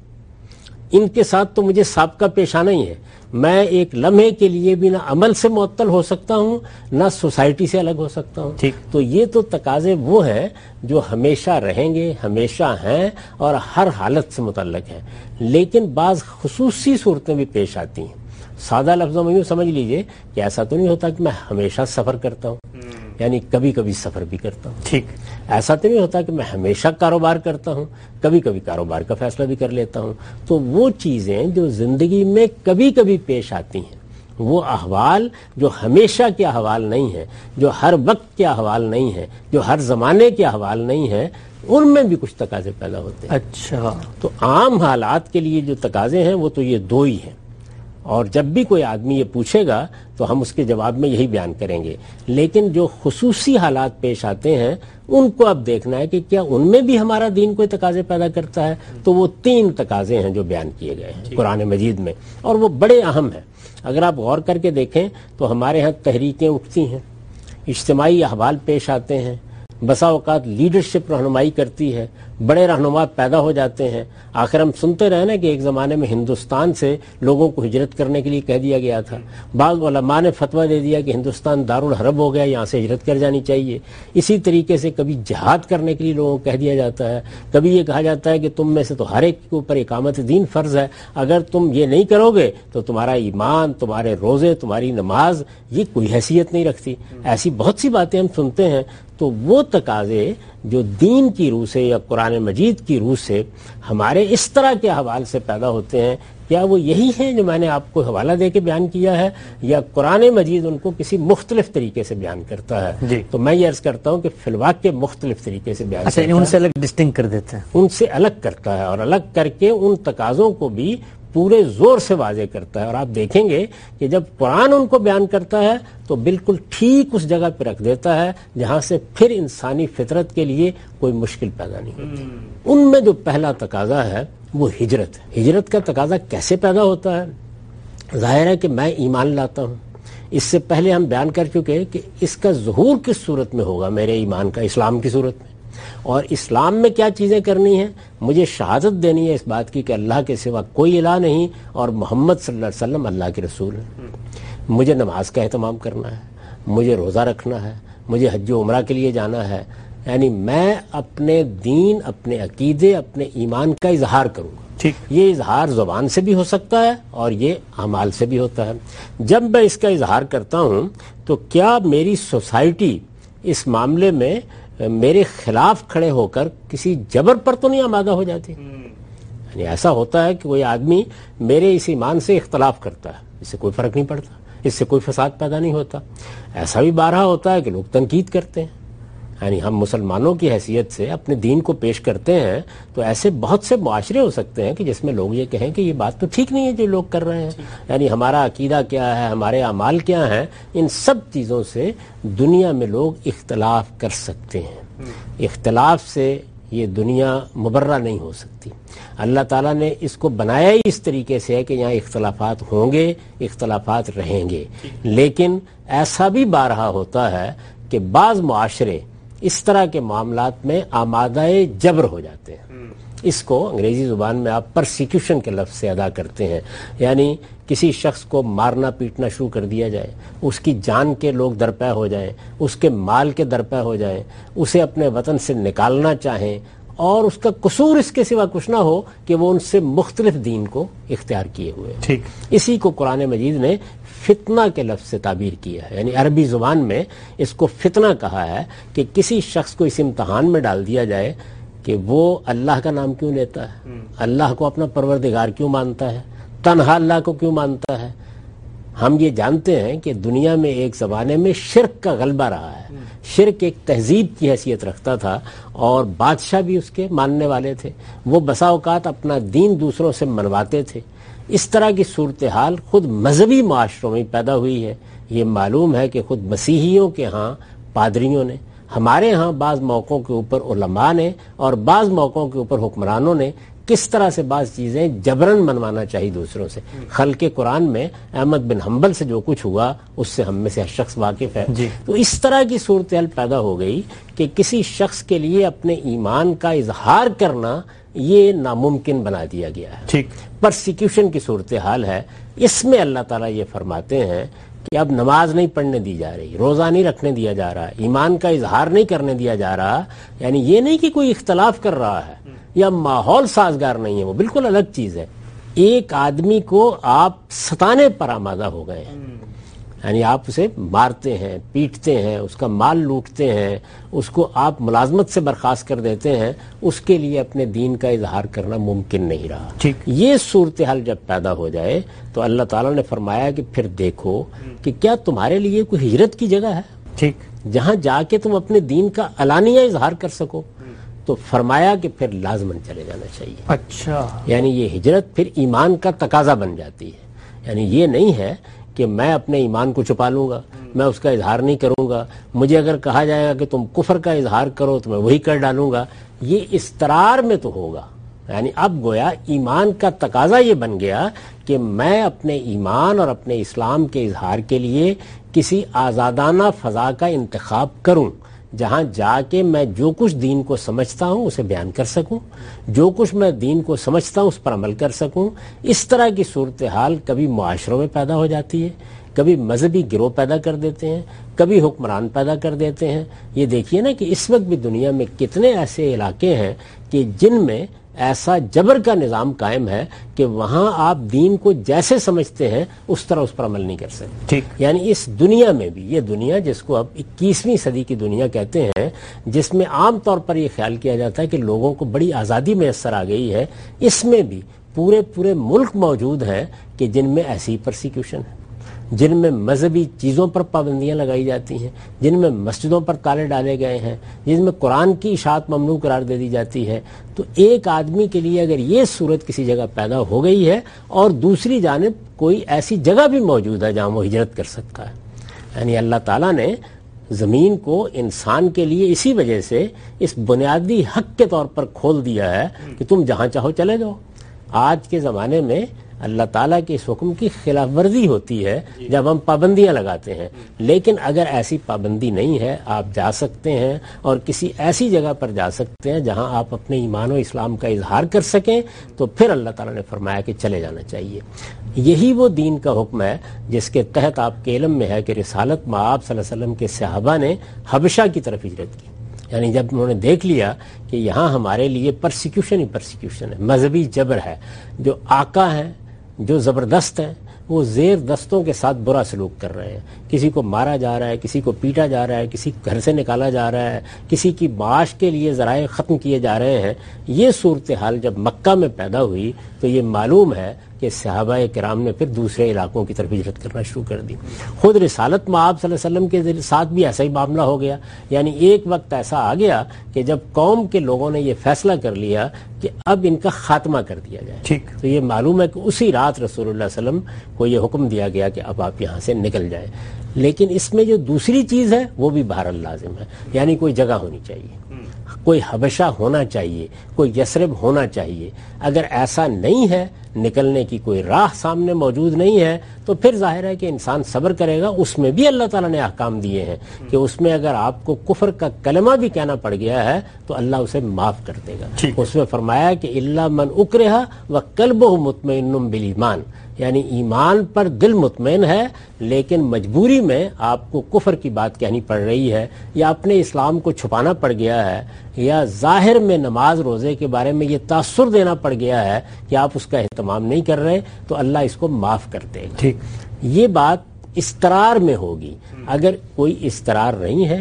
S2: ان کے ساتھ تو مجھے سابقہ پیش آنا ہی ہے۔ میں ایک لمحے کے لیے بھی نہ عمل سے معطل ہو سکتا ہوں نہ سوسائٹی سے الگ ہو سکتا ہوں۔ تو یہ تو تقاضے وہ ہیں جو ہمیشہ رہیں گے، ہمیشہ ہیں اور ہر حالت سے متعلق ہیں، لیکن بعض خصوصی صورتیں بھی پیش آتی ہیں۔ سادہ لفظوں میں یوں سمجھ لیجئے کہ ایسا تو نہیں ہوتا کہ میں ہمیشہ سفر کرتا ہوں، یعنی کبھی کبھی سفر بھی کرتا ہوں۔ ایسا تو نہیں ہوتا کہ میں ہمیشہ کاروبار کرتا ہوں، کبھی کبھی کاروبار کا فیصلہ بھی کر لیتا ہوں۔ تو وہ چیزیں جو زندگی میں کبھی کبھی پیش آتی ہیں، وہ احوال جو ہمیشہ کے احوال نہیں ہیں، جو ہر وقت کے احوال نہیں ہیں، جو ہر زمانے کے احوال نہیں ہیں، ان میں بھی کچھ تقاضے پیدا ہوتے ہیں۔ اچھا، تو عام حالات کے لیے جو تقاضے ہیں وہ تو یہ دو ہی ہیں، اور جب بھی کوئی آدمی یہ پوچھے گا تو ہم اس کے جواب میں یہی بیان کریں گے۔ لیکن جو خصوصی حالات پیش آتے ہیں ان کو اب دیکھنا ہے کہ کیا ان میں بھی ہمارا دین کوئی تقاضے پیدا کرتا ہے۔ تو وہ 3 تقاضے ہیں جو بیان کیے گئے ہیں قرآن مجید میں، اور وہ بڑے اہم ہیں۔ اگر آپ غور کر کے دیکھیں تو ہمارے ہاں تحریکیں اٹھتی ہیں، اجتماعی احوال پیش آتے ہیں، بسا اوقات لیڈرشپ رہنمائی کرتی ہے، بڑے رہنما پیدا ہو جاتے ہیں۔ آخر ہم سنتے رہے نا کہ ایک زمانے میں ہندوستان سے لوگوں کو ہجرت کرنے کے لیے کہہ دیا گیا تھا، بعض علماء نے فتویٰ دے دیا کہ ہندوستان دارالحرب ہو گیا، یہاں سے ہجرت کر جانی چاہیے۔ اسی طریقے سے کبھی جہاد کرنے کے لیے لوگوں کو کہہ دیا جاتا ہے، کبھی یہ کہا جاتا ہے کہ تم میں سے تو ہر ایک کے اوپر اقامت دین فرض ہے، اگر تم یہ نہیں کرو گے تو تمہارا ایمان، تمہارے روزے، تمہاری نماز یہ کوئی حیثیت نہیں رکھتی۔ ایسی بہت سی باتیں ہم سنتے ہیں۔ تو وہ تقاضے جو دین کی روح سے یا قرآن مجید کی روح سے ہمارے اس طرح کے حوال سے پیدا ہوتے ہیں، کیا وہ یہی ہیں جو میں نے آپ کو حوالہ دے کے بیان کیا ہے، یا قرآن مجید ان کو کسی مختلف طریقے سے بیان کرتا ہے؟ تو میں یہ عرض کرتا ہوں کہ فی الواقع مختلف طریقے سے بیان کرتا ہے،
S1: ان سے الگ ڈسٹنگ کر دیتا ہے،
S2: ان سے الگ کرتا ہے، اور الگ کر کے ان تقاضوں کو بھی پورے زور سے واضح کرتا ہے۔ اور آپ دیکھیں گے کہ جب قرآن ان کو بیان کرتا ہے تو بالکل ٹھیک اس جگہ پہ رکھ دیتا ہے جہاں سے پھر انسانی فطرت کے لیے کوئی مشکل پیدا نہیں ہوتی۔ ان میں جو پہلا تقاضا ہے وہ ہجرت ہے۔ ہجرت کا تقاضا کیسے پیدا ہوتا ہے؟ ظاہر ہے کہ میں ایمان لاتا ہوں، اس سے پہلے ہم بیان کر چکے کہ اس کا ظہور کس صورت میں ہوگا، میرے ایمان کا اسلام کی صورت میں۔ اور اسلام میں کیا چیزیں کرنی ہیں؟ مجھے شہادت دینی ہے اس بات کی کہ اللہ کے سوا کوئی الہ نہیں اور محمد صلی اللہ علیہ وسلم اللہ کے رسول ہیں۔ مجھے نماز کا اہتمام کرنا ہے، مجھے روزہ رکھنا ہے، مجھے حج و عمرہ کے لیے جانا ہے، یعنی میں اپنے دین، اپنے عقیدے، اپنے ایمان کا اظہار کروں گا۔ یہ اظہار زبان سے بھی ہو سکتا ہے اور یہ اعمال سے بھی ہوتا ہے۔ جب میں اس کا اظہار کرتا ہوں تو کیا میری سوسائٹی اس معاملے میں میرے خلاف کھڑے ہو کر کسی جبر پر تو نہیں آمادہ ہو جاتی؟ یعنی ایسا ہوتا ہے کہ کوئی آدمی میرے اس ایمان سے اختلاف کرتا ہے، اس سے کوئی فرق نہیں پڑتا، اس سے کوئی فساد پیدا نہیں ہوتا۔ ایسا بھی بارہا ہوتا ہے کہ لوگ تنقید کرتے ہیں، یعنی ہم مسلمانوں کی حیثیت سے اپنے دین کو پیش کرتے ہیں تو ایسے بہت سے معاشرے ہو سکتے ہیں کہ جس میں لوگ یہ کہیں کہ یہ بات تو ٹھیک نہیں ہے جو لوگ کر رہے ہیں، یعنی ہمارا عقیدہ کیا ہے، ہمارے اعمال کیا ہیں، ان سب چیزوں سے دنیا میں لوگ اختلاف کر سکتے ہیں۔ اختلاف سے یہ دنیا مبرہ نہیں ہو سکتی۔ اللہ تعالیٰ نے اس کو بنایا ہی اس طریقے سے ہے کہ یہاں اختلافات ہوں گے، اختلافات رہیں گے، لیکن ایسا بھی بارہا ہوتا ہے کہ بعض معاشرے اس طرح کے معاملات میں آمادہ جبر ہو جاتے ہیں۔ اس کو انگریزی زبان میں آپ پرسیکیوشن کے لفظ سے ادا کرتے ہیں، یعنی کسی شخص کو مارنا پیٹنا شروع کر دیا جائے، اس کی جان کے لوگ درپے ہو جائیں، اس کے مال کے درپے ہو جائیں، اسے اپنے وطن سے نکالنا چاہیں، اور اس کا قصور اس کے سوا کچھ نہ ہو کہ وہ ان سے مختلف دین کو اختیار کیے ہوئے۔ اسی کو قرآن مجید نے فتنہ کے لفظ سے تعبیر کیا ہے، یعنی عربی زبان میں اس کو فتنہ کہا ہے کہ کسی شخص کو اس امتحان میں ڈال دیا جائے کہ وہ اللہ کا نام کیوں لیتا ہے، اللہ کو اپنا پروردگار کیوں مانتا ہے، تنہا اللہ کو کیوں مانتا ہے، ہم یہ جانتے ہیں کہ دنیا میں ایک زمانے میں شرک کا غلبہ رہا ہے. شرک ایک تہذیب کی حیثیت رکھتا تھا اور بادشاہ بھی اس کے ماننے والے تھے. وہ بسا اوقات اپنا دین دوسروں سے منواتے تھے. اس طرح کی صورتحال خود مذہبی معاشروں میں پیدا ہوئی ہے. یہ معلوم ہے کہ خود مسیحیوں کے ہاں پادریوں نے، ہمارے ہاں بعض موقعوں کے اوپر علماء نے اور بعض موقعوں کے اوپر حکمرانوں نے کس طرح سے بعض چیزیں جبرن منوانا چاہیے دوسروں سے. خلق قرآن میں احمد بن حنبل سے جو کچھ ہوا اس سے ہم میں سے ہر شخص واقف ہے. تو اس طرح کی صورتحال پیدا ہو گئی کہ کسی شخص کے لیے اپنے ایمان کا اظہار کرنا یہ ناممکن بنا دیا گیا ہے. پرسیکیوشن کی صورتحال ہے. اس میں اللہ تعالیٰ یہ فرماتے ہیں کہ اب نماز نہیں پڑھنے دی جا رہی، روزہ نہیں رکھنے دیا جا رہا، ایمان کا اظہار نہیں کرنے دیا جا رہا. یعنی یہ نہیں کہ کوئی اختلاف کر رہا ہے یا ماحول سازگار نہیں ہے، وہ بالکل الگ چیز ہے. ایک آدمی کو آپ ستانے پر آمادہ ہو گئے ہیں، یعنی آپ اسے مارتے ہیں، پیٹتے ہیں، اس کا مال لوٹتے ہیں، اس کو آپ ملازمت سے برخاست کر دیتے ہیں. اس کے لیے اپنے دین کا اظہار کرنا ممکن نہیں رہا. یہ صورتحال جب پیدا ہو جائے تو اللہ تعالیٰ نے فرمایا کہ پھر دیکھو کہ کیا تمہارے لیے کوئی ہجرت کی جگہ ہے جہاں جا کے تم اپنے دین کا علانیہ اظہار کر سکو. تو فرمایا کہ پھر لازماً چلے جانا چاہیے. اچھا، یعنی یہ ہجرت پھر ایمان کا تقاضا بن جاتی ہے. یعنی یہ نہیں ہے کہ میں اپنے ایمان کو چھپا لوں گا، میں اس کا اظہار نہیں کروں گا. مجھے اگر کہا جائے گا کہ تم کفر کا اظہار کرو تو میں وہی کر ڈالوں گا. یہ استرار میں تو ہوگا. یعنی اب گویا ایمان کا تقاضا یہ بن گیا کہ میں اپنے ایمان اور اپنے اسلام کے اظہار کے لیے کسی آزادانہ فضا کا انتخاب کروں جہاں جا کے میں جو کچھ دین کو سمجھتا ہوں اسے بیان کر سکوں، جو کچھ میں دین کو سمجھتا ہوں اس پر عمل کر سکوں. اس طرح کی صورتحال کبھی معاشروں میں پیدا ہو جاتی ہے، کبھی مذہبی گروہ پیدا کر دیتے ہیں، کبھی حکمران پیدا کر دیتے ہیں. یہ دیکھیے نا کہ اس وقت بھی دنیا میں کتنے ایسے علاقے ہیں کہ جن میں ایسا جبر کا نظام قائم ہے کہ وہاں آپ دین کو جیسے سمجھتے ہیں اس طرح اس پر عمل نہیں کر سکتے. یعنی اس دنیا میں بھی، یہ دنیا جس کو اب 21ویں صدی کی دنیا کہتے ہیں، جس میں عام طور پر یہ خیال کیا جاتا ہے کہ لوگوں کو بڑی آزادی میسر آ گئی ہے، اس میں بھی پورے ملک موجود ہیں کہ جن میں ایسی پرسیکیوشن ہے، جن میں مذہبی چیزوں پر پابندیاں لگائی جاتی ہیں، جن میں مسجدوں پر تالے ڈالے گئے ہیں، جن میں قرآن کی اشاعت ممنوع قرار دے دی جاتی ہے. تو ایک آدمی کے لیے اگر یہ صورت کسی جگہ پیدا ہو گئی ہے اور دوسری جانب کوئی ایسی جگہ بھی موجود ہے جہاں وہ ہجرت کر سکتا ہے، یعنی اللہ تعالیٰ نے زمین کو انسان کے لیے اسی وجہ سے اس بنیادی حق کے طور پر کھول دیا ہے کہ تم جہاں چاہو چلے جاؤ. آج کے زمانے میں اللہ تعالیٰ کے اس حکم کی خلاف ورزی ہوتی ہے جب ہم پابندیاں لگاتے ہیں. لیکن اگر ایسی پابندی نہیں ہے، آپ جا سکتے ہیں اور کسی ایسی جگہ پر جا سکتے ہیں جہاں آپ اپنے ایمان و اسلام کا اظہار کر سکیں، تو پھر اللہ تعالیٰ نے فرمایا کہ چلے جانا چاہیے. یہی وہ دین کا حکم ہے جس کے تحت آپ کے علم میں ہے کہ رسالت مآب صلی اللہ علیہ وسلم کے صحابہ نے حبشہ کی طرف ہجرت کی. یعنی جب انہوں نے دیکھ لیا کہ یہاں ہمارے لیے پرسیکیوشن ہی پرسیکیوشن ہے، مذہبی جبر ہے، جو آقا ہیں، جو زبردست ہیں، وہ زیر دستوں کے ساتھ برا سلوک کر رہے ہیں. کسی کو مارا جا رہا ہے، کسی کو پیٹا جا رہا ہے، کسی کو گھر سے نکالا جا رہا ہے، کسی کی معاش کے لیے ذرائع ختم کیے جا رہے ہیں. یہ صورتحال جب مکہ میں پیدا ہوئی تو یہ معلوم ہے کہ صحابہ کرام نے پھر دوسرے علاقوں کی طرف ہجرت کرنا شروع کر دی. خود رسالت مآب صلی اللہ علیہ وسلم کے ساتھ بھی ایسا ہی معاملہ ہو گیا. یعنی ایک وقت ایسا آ گیا کہ جب قوم کے لوگوں نے یہ فیصلہ کر لیا کہ اب ان کا خاتمہ کر دیا جائے، تو یہ معلوم ہے کہ اسی رات رسول اللہ صلی اللہ علیہ وسلم کو یہ حکم دیا گیا کہ اب آپ یہاں سے نکل جائیں. لیکن اس میں جو دوسری چیز ہے وہ بھی بہرحال لازم ہے. یعنی کوئی جگہ ہونی چاہیے، کوئی حبشہ ہونا چاہیے، کوئی یثرب ہونا چاہیے. اگر ایسا نہیں ہے، نکلنے کی کوئی راہ سامنے موجود نہیں ہے، تو پھر ظاہر ہے کہ انسان صبر کرے گا. اس میں بھی اللہ تعالیٰ نے احکام دیے ہیں کہ اس میں اگر آپ کو کفر کا کلمہ بھی کہنا پڑ گیا ہے تو اللہ اسے معاف کر دے گا. اس میں فرمایا کہ الا من اکرہ وقلبہ مطمئن بالایمان، یعنی ایمان پر دل مطمئن ہے لیکن مجبوری میں آپ کو کفر کی بات کہنی پڑ رہی ہے، یا اپنے اسلام کو چھپانا پڑ گیا ہے، یا ظاہر میں نماز روزے کے بارے میں یہ تاثر دینا پڑ گیا ہے کہ آپ اس کا اہتمام نہیں کر رہے، تو اللہ اس کو معاف کر دے گا. یہ بات استرار میں ہوگی. اگر کوئی استرار نہیں ہے،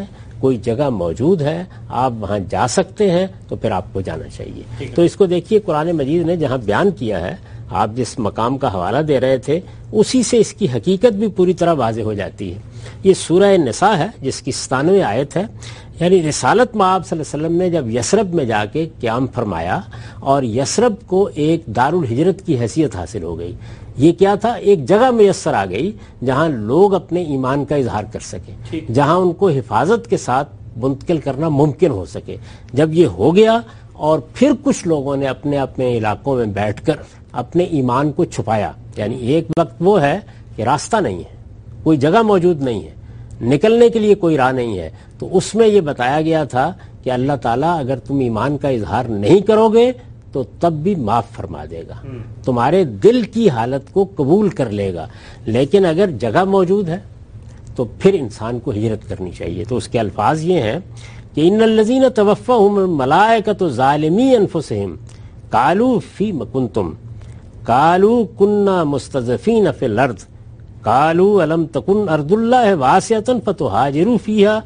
S2: کوئی جگہ موجود ہے آپ وہاں جا سکتے ہیں تو پھر آپ کو جانا چاہیے. تو اس کو دیکھیے قرآن مجید نے جہاں بیان کیا ہے، آپ جس مقام کا حوالہ دے رہے تھے اسی سے اس کی حقیقت بھی پوری طرح واضح ہو جاتی ہے. یہ سورہ نساء ہے جس کی 97 آیت ہے. یعنی رسالت میں آپ صلی اللہ علیہ وسلم نے جب یثرب میں جا کے قیام فرمایا اور یثرب کو ایک دارالہجرت کی حیثیت حاصل ہو گئی. یہ کیا تھا؟ ایک جگہ میسر آ گئی جہاں لوگ اپنے ایمان کا اظہار کر سکیں، جہاں ان کو حفاظت کے ساتھ منتقل کرنا ممکن ہو سکے. جب یہ ہو گیا اور پھر کچھ لوگوں نے اپنے اپنے علاقوں میں بیٹھ کر اپنے ایمان کو چھپایا. یعنی ایک وقت وہ ہے کہ راستہ نہیں ہے، کوئی جگہ موجود نہیں ہے، نکلنے کے لیے کوئی راہ نہیں ہے، تو اس میں یہ بتایا گیا تھا کہ اللہ تعالیٰ اگر تم ایمان کا اظہار نہیں کرو گے تو تب بھی معاف فرما دے گا، تمہارے دل کی حالت کو قبول کر لے گا. لیکن اگر جگہ موجود ہے تو پھر انسان کو ہجرت کرنی چاہیے. تو اس کے الفاظ یہ ہیں کہ ان الذین توفاہم الملائکۃ ظالمی انفسہم قالوا فیم کنتم قالوا کنا مستضعفین فی الارض قالوا الم تکن ارض اللہ واسعۃ فتہاجروا فیہا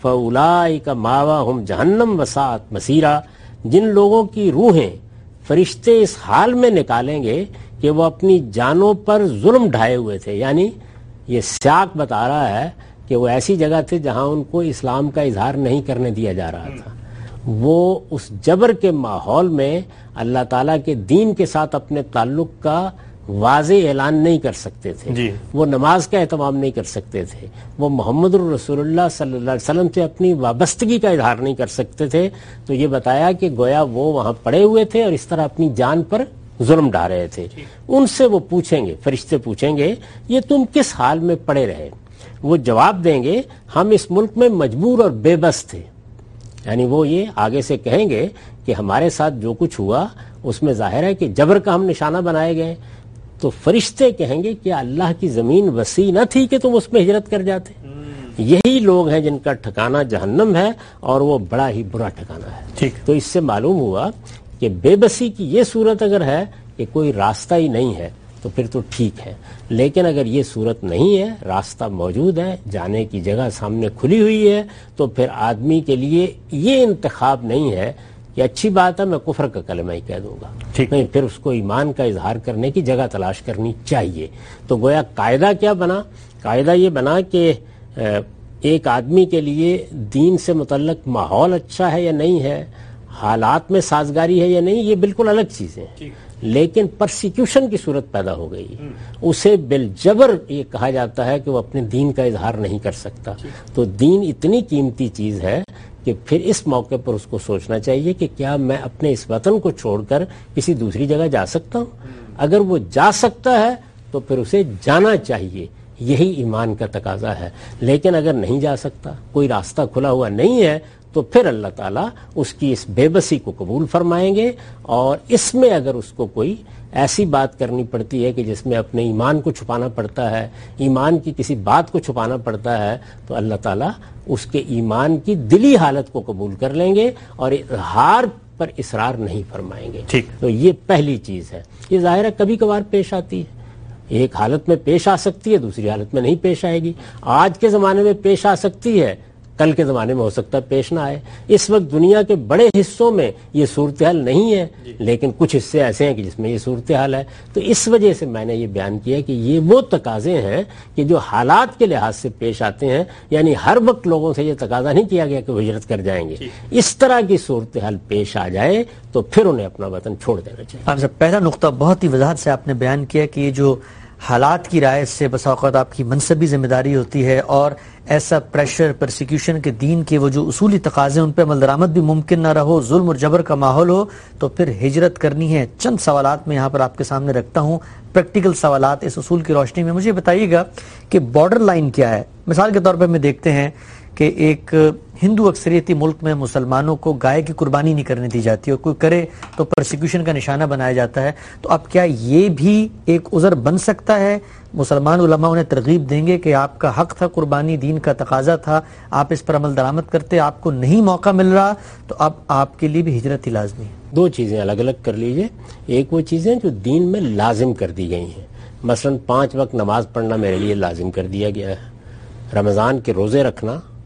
S2: فاولئک مأواہم جہنم وساءت مصیرا. جن لوگوں کی روحیں فرشتے اس حال میں نکالیں گے کہ وہ اپنی جانوں پر ظلم ڈھائے ہوئے تھے، یعنی یہ سیاق بتا رہا ہے کہ وہ ایسی جگہ تھے جہاں ان کو اسلام کا اظہار نہیں کرنے دیا جا رہا تھا. وہ اس جبر کے ماحول میں اللہ تعالیٰ کے دین کے ساتھ اپنے تعلق کا واضح اعلان نہیں کر سکتے تھے، وہ نماز کا اہتمام نہیں کر سکتے تھے، وہ محمد الرسول اللہ صلی اللہ علیہ وسلم سے اپنی وابستگی کا اظہار نہیں کر سکتے تھے. تو یہ بتایا کہ گویا وہ وہاں پڑے ہوئے تھے اور اس طرح اپنی جان پر ظلم ڈھا رہے تھے. ان سے وہ پوچھیں گے، فرشتے پوچھیں گے یہ تم کس حال میں پڑے رہے؟ وہ جواب دیں گے ہم اس ملک میں مجبور اور بے بس تھے. یعنی وہ یہ آگے سے کہیں گے کہ ہمارے ساتھ جو کچھ ہوا اس میں ظاہر ہے کہ جبر کا ہم نشانہ بنائے گئے. تو فرشتے کہیں گے کہ اللہ کی زمین وسیع نہ تھی کہ تم اس میں ہجرت کر جاتے؟ یہی لوگ ہیں جن کا ٹھکانہ جہنم ہے اور وہ بڑا ہی برا ٹھکانہ ہے. تو اس سے معلوم ہوا کہ بے بسی کی یہ صورت اگر ہے کہ کوئی راستہ ہی نہیں ہے تو پھر تو ٹھیک ہے. لیکن اگر یہ صورت نہیں ہے، راستہ موجود ہے، جانے کی جگہ سامنے کھلی ہوئی ہے، تو پھر آدمی کے لیے یہ انتخاب نہیں ہے کہ اچھی بات ہے میں کفر کا کلمہ ہی کہہ دوں گا. نہیں، پھر اس کو ایمان کا اظہار کرنے کی جگہ تلاش کرنی چاہیے. تو گویا قاعدہ کیا بنا؟ قاعدہ یہ بنا کہ ایک آدمی کے لیے دین سے متعلق ماحول اچھا ہے یا نہیں ہے، حالات میں سازگاری ہے یا نہیں، یہ بالکل الگ چیزیں ہیں. لیکن پرسیکیوشن کی صورت پیدا ہو گئی، اسے بالجبر یہ کہا جاتا ہے کہ وہ اپنے دین کا اظہار نہیں کر سکتا. تو دین اتنی قیمتی چیز ہے کہ پھر اس موقع پر اس کو سوچنا چاہیے کہ کیا میں اپنے اس وطن کو چھوڑ کر کسی دوسری جگہ جا سکتا ہوں؟ اگر وہ جا سکتا ہے تو پھر اسے جانا چاہیے، یہی ایمان کا تقاضا ہے. لیکن اگر نہیں جا سکتا، کوئی راستہ کھلا ہوا نہیں ہے، تو پھر اللہ تعالیٰ اس کی اس بے بسی کو قبول فرمائیں گے. اور اس میں اگر اس کو کوئی ایسی بات کرنی پڑتی ہے کہ جس میں اپنے ایمان کو چھپانا پڑتا ہے، ایمان کی کسی بات کو چھپانا پڑتا ہے، تو اللہ تعالیٰ اس کے ایمان کی دلی حالت کو قبول کر لیں گے اور اظہار پر اصرار نہیں فرمائیں گے. تو یہ پہلی چیز ہے. یہ ظاہر ہے کبھی کبھار پیش آتی ہے، ایک حالت میں پیش آ سکتی ہے، دوسری حالت میں نہیں پیش آئے گی. آج کے زمانے میں پیش آ سکتی ہے، کل کے زمانے میں ہو سکتا ہے پیش نہ آئے. اس وقت دنیا کے بڑے حصوں میں یہ صورتحال نہیں ہے، لیکن کچھ حصے ایسے ہیں کہ جس میں یہ صورتحال ہے. تو اس وجہ سے میں نے یہ بیان کیا کہ یہ وہ تقاضے ہیں کہ جو حالات کے لحاظ سے پیش آتے ہیں. یعنی ہر وقت لوگوں سے یہ تقاضا نہیں کیا گیا کہ وہ ہجرت کر جائیں گے. اس طرح کی صورتحال پیش آ جائے تو پھر انہیں اپنا وطن چھوڑ دینا چاہیے.
S1: آپ سب پہلا نقطہ بہت ہی وضاحت سے آپ نے بیان کیا کہ یہ جو حالات کی رعایت سے بسا اوقات آپ کی منصبی ذمہ داری ہوتی ہے اور ایسا پریشر، پرسیکیوشن کے دین کے وہ جو اصولی تقاضے ان پہ عمل درآمد بھی ممکن نہ رہو، ظلم اور جبر کا ماحول ہو، تو پھر ہجرت کرنی ہے. چند سوالات میں یہاں پر آپ کے سامنے رکھتا ہوں، پریکٹیکل سوالات اس اصول کی روشنی میں. مجھے بتائیے گا کہ بارڈر لائن کیا ہے. مثال کے طور پر ہمیں دیکھتے ہیں کہ ایک ہندو اکثریتی ملک میں مسلمانوں کو گائے کی قربانی نہیں کرنے دی جاتی اور کوئی کرے تو پرسیکیوشن کا نشانہ بنایا جاتا ہے. تو اب کیا یہ بھی ایک عذر بن سکتا ہے؟ مسلمان علماء انہیں ترغیب دیں گے کہ آپ کا حق تھا قربانی، دین کا تقاضا تھا، آپ اس پر عمل درآمد کرتے، آپ کو نہیں موقع مل رہا، تو اب آپ کے لیے بھی ہجرت ہی لازمی ہے.
S2: دو چیزیں الگ الگ کر لیجئے. ایک وہ چیزیں جو دین میں لازم کر دی گئی ہیں، مثلا 5 وقت نماز پڑھنا میرے لیے لازم کر دیا گیا ہے، رمضان کے روزے رکھنا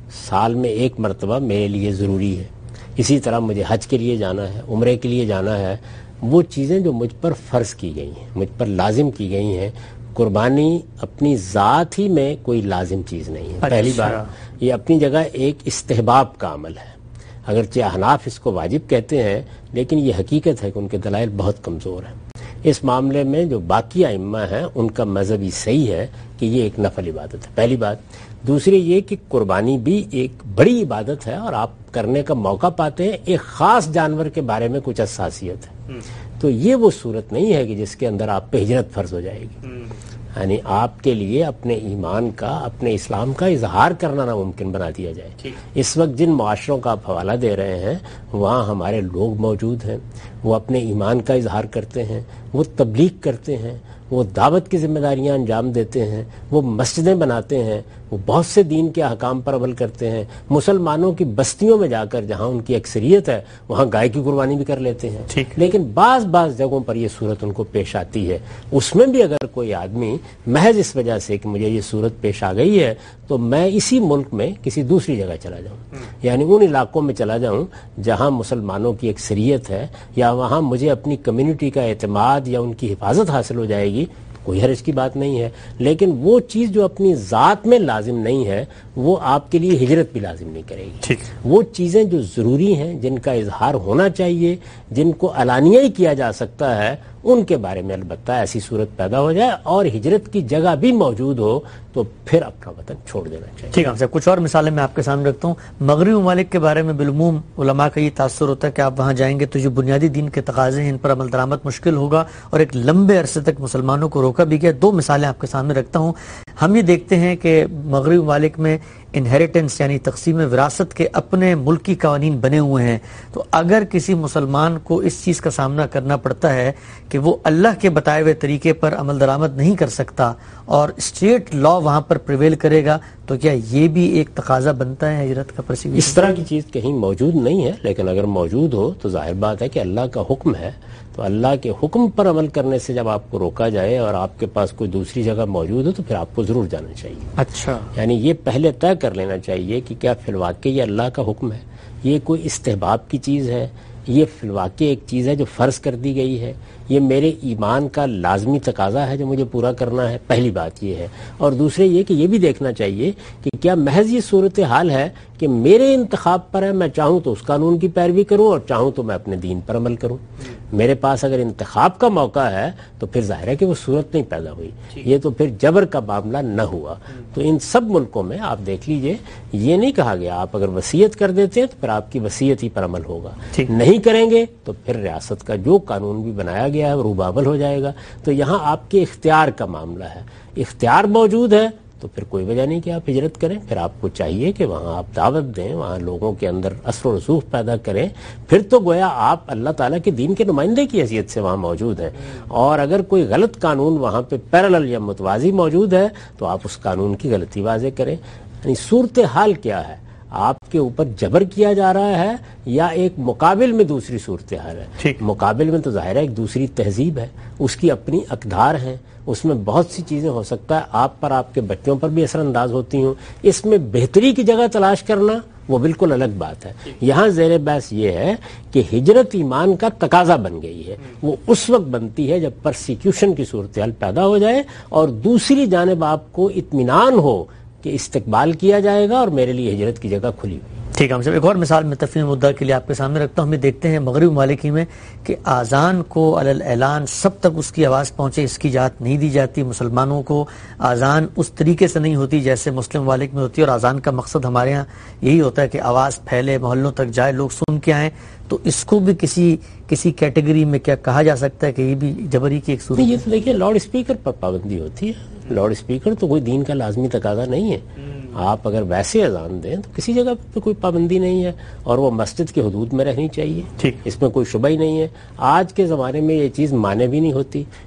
S2: سال میں ایک مرتبہ میرے لیے ضروری ہے. اسی طرح مجھے حج کے لیے جانا ہے, عمرے کے لیے جانا ہے. وہ چیزیں جو مجھ پر فرض کی گئی ہیں, مجھ پر لازم کی گئی ہیں. قربانی اپنی ذات ہی میں کوئی لازم چیز نہیں ہے. پہلی بات یہ اپنی جگہ ایک استحباب کا عمل ہے. اگرچہ احناف اس کو واجب کہتے ہیں, لیکن یہ حقیقت ہے کہ ان کے دلائل بہت کمزور ہیں. اس معاملے میں جو باقی ائمہ ہیں ان کا مذہبی صحیح ہے کہ یہ ایک نفل عبادت ہے, پہلی بات. دوسری یہ کہ قربانی بھی ایک بڑی عبادت ہے اور آپ کرنے کا موقع پاتے ہیں. ایک خاص جانور کے بارے میں کچھ حساسیت ہے, تو یہ وہ صورت نہیں ہے کہ جس کے اندر آپ پہ ہجرت فرض ہو جائے گی. یعنی آپ کے لیے اپنے ایمان کا, اپنے اسلام کا اظہار کرنا ناممکن بنا دیا جائے. اس وقت جن معاشروں کا آپ حوالہ دے رہے ہیں وہاں ہمارے لوگ موجود ہیں, وہ اپنے ایمان کا اظہار کرتے ہیں, وہ تبلیغ کرتے ہیں, وہ دعوت کی ذمہ داریاں انجام دیتے ہیں, وہ مسجدیں بناتے ہیں, وہ بہت سے دین کے احکام پر عمل کرتے ہیں. مسلمانوں کی بستیوں میں جا کر جہاں ان کی اکثریت ہے وہاں گائے کی قربانی بھی کر لیتے ہیں. لیکن بعض جگہوں پر یہ صورت ان کو پیش آتی ہے. اس میں بھی اگر کوئی آدمی محض اس وجہ سے کہ مجھے یہ صورت پیش آ گئی ہے تو میں اسی ملک میں کسی دوسری جگہ چلا جاؤں, یعنی ان علاقوں میں چلا جاؤں جہاں مسلمانوں کی اکثریت ہے, یا وہاں مجھے اپنی کمیونٹی کا اعتماد یا ان کی حفاظت حاصل ہو جائے گی, کوئی حرج کی بات نہیں ہے. لیکن وہ چیز جو اپنی ذات میں لازم نہیں ہے وہ آپ کے لیے ہجرت بھی لازم نہیں کرے گی. وہ چیزیں جو ضروری ہیں, جن کا اظہار ہونا چاہیے, جن کو علانیہ ہی کیا جا سکتا ہے, ان کے بارے میں البتہ ایسی صورت پیدا ہو جائے اور ہجرت کی جگہ بھی موجود ہو تو پھر اپنا وطن چھوڑ دینا چاہیے.
S1: ٹھیک ہے صاحب, کچھ اور مثالیں میں آپ کے سامنے رکھتا ہوں. مغربی ممالک کے بارے میں بالعموم علماء کا یہ تاثر ہوتا ہے کہ آپ وہاں جائیں گے تو جو بنیادی دین کے تقاضے ہیں ان پر عمل درآمد مشکل ہوگا, اور ایک لمبے عرصے تک مسلمانوں کو روکا بھی گیا. دو مثالیں آپ کے سامنے رکھتا ہوں. ہم یہ دیکھتے ہیں کہ مغربی ممالک میں انہیریٹنس یعنی تقسیم وراثت کے اپنے ملکی قوانین بنے ہوئے ہیں, تو اگر کسی مسلمان کو اس چیز کا سامنا کرنا پڑتا ہے کہ وہ اللہ کے بتائے ہوئے طریقے پر عمل درآمد نہیں کر سکتا اور اسٹیٹ لا وہاں پر پریویل کرے گا, تو کیا یہ بھی ایک تقاضا بنتا ہے ہجرت کا پرسیویشن؟
S2: اس طرح کی چیز کہیں موجود نہیں ہے, لیکن اگر موجود ہو تو ظاہر بات ہے کہ اللہ کا حکم ہے, تو اللہ کے حکم پر عمل کرنے سے جب آپ کو روکا جائے اور آپ کے پاس کوئی دوسری جگہ موجود ہو تو پھر آپ کو ضرور جانا چاہیے.
S1: اچھا,
S2: یعنی یہ پہلے طے کر لینا چاہیے کہ کیا فی الواقع یہ اللہ کا حکم ہے, یہ کوئی استحباب کی چیز ہے, یہ فی الواقع ایک چیز ہے جو فرض کر دی گئی ہے, یہ میرے ایمان کا لازمی تقاضا ہے جو مجھے پورا کرنا ہے. پہلی بات یہ ہے. اور دوسرے یہ کہ یہ بھی دیکھنا چاہیے کہ کیا محض یہ صورتحال ہے کہ میرے انتخاب پر ہے, میں چاہوں تو اس قانون کی پیروی کروں اور چاہوں تو میں اپنے دین پر عمل کروں. میرے پاس اگر انتخاب کا موقع ہے تو پھر ظاہر ہے کہ وہ صورت نہیں پیدا ہوئی, یہ تو پھر جبر کا معاملہ نہ ہوا. تو ان سب ملکوں میں آپ دیکھ لیجئے یہ نہیں کہا گیا آپ اگر وصیت کر دیتے ہیں تو پھر آپ کی وصیت ہی پر عمل ہوگا, نہیں کریں گے تو پھر ریاست کا جو قانون بھی بنایا گیا ہے وہ روبابل ہو جائے گا. تو یہاں آپ کے اختیار کا معاملہ ہے, اختیار موجود ہے تو پھر کوئی وجہ نہیں کہ آپ ہجرت کریں. پھر آپ کو چاہیے کہ وہاں آپ دعوت دیں, وہاں لوگوں کے اندر اثر و رسوخ پیدا کریں. پھر تو گویا آپ اللہ تعالیٰ کے دین کے نمائندے کی حیثیت سے وہاں موجود ہیں, اور اگر کوئی غلط قانون وہاں پہ پیرالل یا متوازی موجود ہے تو آپ اس قانون کی غلطی واضح کریں. یعنی صورتحال کیا ہے, آپ کے اوپر جبر کیا جا رہا ہے یا ایک مقابل میں دوسری صورتحال ہے؟ مقابل میں تو ظاہر ہے ایک دوسری تہذیب ہے, اس کی اپنی اقدار ہیں, اس میں بہت سی چیزیں ہو سکتا ہے آپ پر, آپ کے بچوں پر بھی اثر انداز ہوتی ہوں. اس میں بہتری کی جگہ تلاش کرنا وہ بالکل الگ بات ہے. یہاں زیر بحث یہ ہے کہ ہجرت ایمان کا تقاضا بن گئی ہے, وہ اس وقت بنتی ہے جب پرسیکیوشن کی صورتحال پیدا ہو جائے اور دوسری جانب آپ کو اطمینان ہو کہ استقبال کیا جائے گا اور میرے لیے ہجرت کی جگہ کھلی ہوئی.
S1: ٹھیک ہے, ہم ایک اور مثال میں تفہیم مدعا کے لیے آپ کے سامنے رکھتا ہوں. ہمیں دیکھتے ہیں مغربی ممالک میں کہ آذان کو علی الاعلان سب تک اس کی آواز پہنچے اس کی اجازت نہیں دی جاتی. مسلمانوں کو آذان اس طریقے سے نہیں ہوتی جیسے مسلم ممالک میں ہوتی ہے, اور آذان کا مقصد ہمارے ہاں یہی ہوتا ہے کہ آواز پھیلے, محلوں تک جائے, لوگ سن کے آئیں. تو اس کو بھی کسی کیٹیگری میں کیا کہا جا سکتا ہے کہ یہ بھی جبری کی ایک صورت؟
S2: یہ تو دیکھیے لاؤڈ اسپیکر پر پابندی ہوتی ہے. لاؤڈ اسپیکر تو کوئی دین کا لازمی تقاضا نہیں ہے. آپ اگر ویسے اذان دیں تو کسی جگہ پہ کوئی پابندی نہیں ہے, اور وہ مسجد کے حدود میں رہنی چاہیے, اس میں کوئی شبہ ہی نہیں ہے. آج کے زمانے میں یہ چیز مانے بھی نہیں ہوتی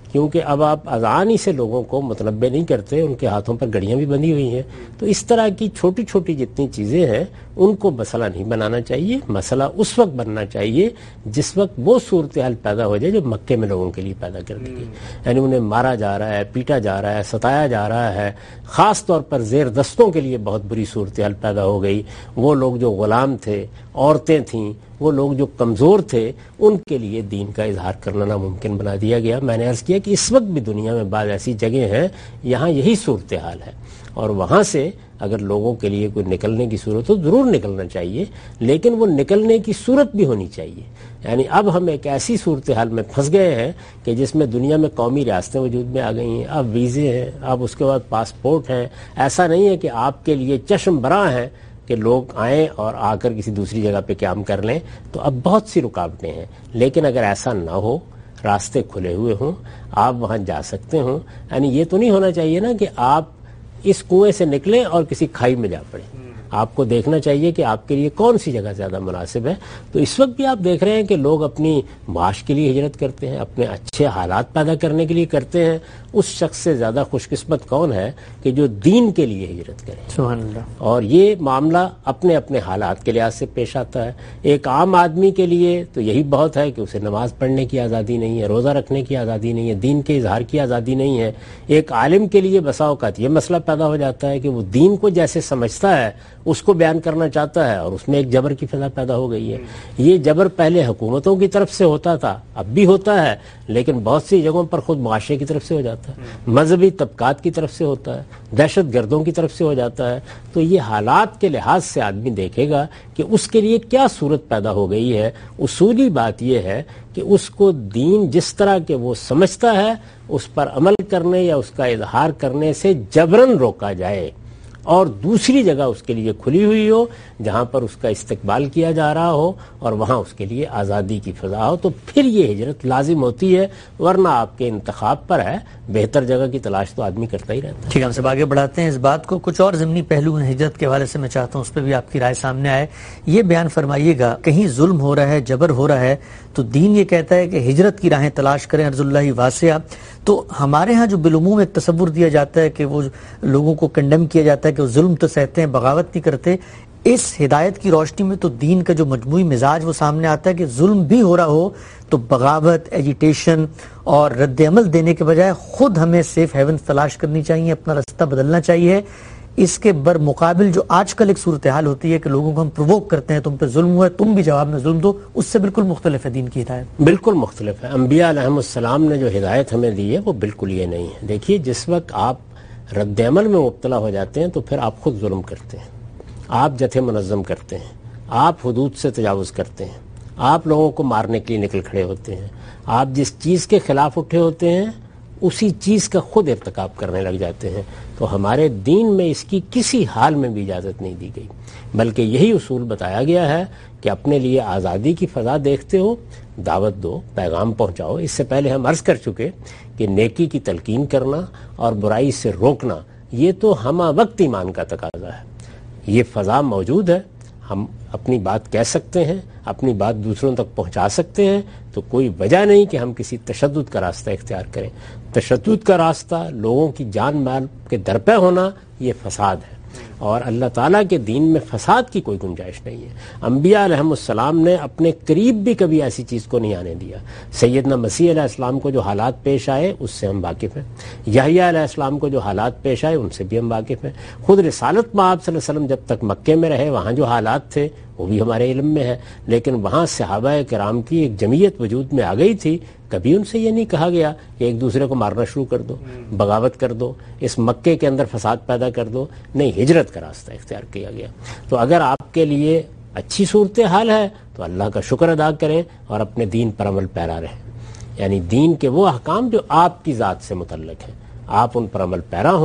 S2: کیونکہ اب آپ اذان ہی سے لوگوں کو متنبع نہیں کرتے، ان کے ہاتھوں پر گھڑیاں بھی بندھی ہوئی ہیں. تو اس طرح کی چھوٹی چھوٹی جتنی چیزیں ہیں ان کو مسئلہ نہیں بنانا چاہیے. مسئلہ اس وقت بننا چاہیے جس وقت وہ صورتحال پیدا ہو جائے جو مکے میں لوگوں کے لیے پیدا کر دی گئی. یعنی انہیں مارا جا رہا ہے، پیٹا جا رہا ہے، ستایا جا رہا ہے. خاص طور پر زیر دستوں کے لیے بہت بری صورتحال پیدا ہو گئی. وہ لوگ جو غلام تھے، عورتیں تھیں، وہ لوگ جو کمزور تھے، ان کے لیے دین کا اظہار کرنا ناممکن بنا دیا گیا. میں نے عرض کیا کہ اس وقت بھی دنیا میں بعض ایسی جگہیں ہیں یہاں یہی صورتحال ہے، اور وہاں سے اگر لوگوں کے لیے کوئی نکلنے کی صورت ہو ضرور نکلنا چاہیے، لیکن وہ نکلنے کی صورت بھی ہونی چاہیے. یعنی اب ہم ایک ایسی صورتحال میں پھنس گئے ہیں کہ جس میں دنیا میں قومی ریاستیں وجود میں آ گئی ہیں. اب ویزے ہیں، اب اس کے بعد پاسپورٹ ہیں. ایسا نہیں ہے کہ آپ کے لیے چشم براں ہے کہ لوگ آئیں اور آ کر کسی دوسری جگہ پہ قیام کر لیں. تو اب بہت سی رکاوٹیں ہیں، لیکن اگر ایسا نہ ہو، راستے کھلے ہوئے ہوں، آپ وہاں جا سکتے ہوں. یعنی یہ تو نہیں ہونا چاہیے نا کہ آپ اس کنویں سے نکلیں اور کسی کھائی میں جا پڑیں. آپ کو دیکھنا چاہیے کہ آپ کے لیے کون سی جگہ زیادہ مناسب ہے. تو اس وقت بھی آپ دیکھ رہے ہیں کہ لوگ اپنی معاش کے لیے ہجرت کرتے ہیں، اپنے اچھے حالات پیدا کرنے کے لیے کرتے ہیں. اس شخص سے زیادہ خوش قسمت کون ہے کہ جو دین کے لیے ہجرت کرے.
S1: سبحان اللہ.
S2: اور یہ معاملہ اپنے اپنے حالات کے لحاظ سے پیش آتا ہے. ایک عام آدمی کے لیے تو یہی بہت ہے کہ اسے نماز پڑھنے کی آزادی نہیں ہے، روزہ رکھنے کی آزادی نہیں ہے، دین کے اظہار کی آزادی نہیں ہے. ایک عالم کے لیے بسا اوقات یہ مسئلہ پیدا ہو جاتا ہے کہ وہ دین کو جیسے سمجھتا ہے اس کو بیان کرنا چاہتا ہے، اور اس میں ایک جبر کی فضا پیدا ہو گئی ہے. یہ جبر پہلے حکومتوں کی طرف سے ہوتا تھا، اب بھی ہوتا ہے، لیکن بہت سی جگہوں پر خود معاشرے کی طرف سے ہو جاتا ہے، مذہبی طبقات کی طرف سے ہوتا ہے، دہشت گردوں کی طرف سے ہو جاتا ہے. تو یہ حالات کے لحاظ سے آدمی دیکھے گا کہ اس کے لیے کیا صورت پیدا ہو گئی ہے. اصولی بات یہ ہے کہ اس کو دین جس طرح کہ وہ سمجھتا ہے اس پر عمل کرنے یا اس کا اظہار کرنے سے جبرن روکا جائے، اور دوسری جگہ اس کے لیے کھلی ہوئی ہو جہاں پر اس کا استقبال کیا جا رہا ہو اور وہاں اس کے لیے آزادی کی فضا ہو. تو پھر یہ ہجرت لازم ہوتی ہے، ورنہ آپ کے انتخاب پر ہے. بہتر جگہ کی تلاش تو آدمی کرتا ہی رہتا ہے.
S1: ٹھیک ہے، ہم سب آگے بڑھاتے ہیں اس بات کو. کچھ اور ضمنی پہلو ہیں ہجرت کے حوالے سے، میں چاہتا ہوں اس پہ بھی آپ کی رائے سامنے آئے. یہ بیان فرمائیے گا، کہیں ظلم ہو رہا ہے، جبر ہو رہا ہے، تو دین یہ کہتا ہے کہ ہجرت کی راہیں تلاش کریں، ارض اللہ واسعہ. تو ہمارے ہاں جو بالعموم ایک تصور دیا جاتا ہے کہ وہ لوگوں کو کنڈم کیا جاتا ہے کہ وہ ظلم تو سہتے ہیں، بغاوت نہیں کرتے. اس ہدایت کی روشنی میں تو دین کا جو مجموعی مزاج وہ سامنے آتا ہے کہ ظلم بھی ہو رہا ہو تو بغاوت، ایجیٹیشن اور رد عمل دینے کے بجائے خود ہمیں سیف ہیونز تلاش کرنی چاہیے، اپنا رستہ بدلنا چاہیے. اس کے برمقابل جو آج کل ایک صورتحال ہوتی ہے کہ لوگوں کو ہم پرووک کرتے ہیں، تم پہ ظلم ہوا ہے، تم بھی جواب میں ظلم دو، اس سے بالکل مختلف ہے دین کی ہدایت.
S2: بالکل مختلف ہے. انبیاء علیہم السلام نے جو ہدایت ہمیں دی ہے وہ بالکل یہ نہیں ہے. دیکھیے، جس وقت آپ رد عمل میں مبتلا ہو جاتے ہیں تو پھر آپ خود ظلم کرتے ہیں، آپ جتھے منظم کرتے ہیں، آپ حدود سے تجاوز کرتے ہیں، آپ لوگوں کو مارنے کے لیے نکل کھڑے ہوتے ہیں، آپ جس چیز کے خلاف اٹھے ہوتے ہیں اسی چیز کا خود ارتکاب کرنے لگ جاتے ہیں. تو ہمارے دین میں اس کی کسی حال میں بھی اجازت نہیں دی گئی، بلکہ یہی اصول بتایا گیا ہے کہ اپنے لیے آزادی کی فضا دیکھتے ہو، دعوت دو، پیغام پہنچاؤ. اس سے پہلے ہم عرض کر چکے کہ نیکی کی تلقین کرنا اور برائی سے روکنا یہ تو ہمہ وقت ایمان کا تقاضا ہے. یہ فضا موجود ہے، ہم اپنی بات کہہ سکتے ہیں، اپنی بات دوسروں تک پہنچا سکتے ہیں. تو کوئی وجہ نہیں کہ ہم کسی تشدد کا راستہ اختیار کریں. تشدد کا راستہ، لوگوں کی جان مال کے درپے ہونا، یہ فساد ہے، اور اللہ تعالیٰ کے دین میں فساد کی کوئی گنجائش نہیں ہے. انبیاء علیہم السلام نے اپنے قریب بھی کبھی ایسی چیز کو نہیں آنے دیا. سیدنا مسیح علیہ السلام کو جو حالات پیش آئے اس سے ہم واقف ہیں، یحییٰ علیہ السلام کو جو حالات پیش آئے ان سے بھی ہم واقف ہیں. خود رسالت مآب صلی اللہ علیہ وسلم جب تک مکے میں رہے وہاں جو حالات تھے وہ بھی ہمارے علم میں ہے، لیکن وہاں صحابہ کرام کی ایک جمعیت وجود میں آ گئی تھی. کبھی ان سے یہ نہیں کہا گیا کہ ایک دوسرے کو مارنا شروع کر دو، بغاوت کر دو، اس مکے کے اندر فساد پیدا کر دو. نہیں، ہجرت کا راستہ اختیار کیا گیا. تو اگر آپ کے لیے اچھی صورتحال ہے تو اللہ کا شکر ادا کریں اور اپنے دین پر عمل پیرا رہیں. یعنی دین کے وہ احکام جو آپ کی ذات سے متعلق ہیں آپ ان پر عمل پیرا ہوں،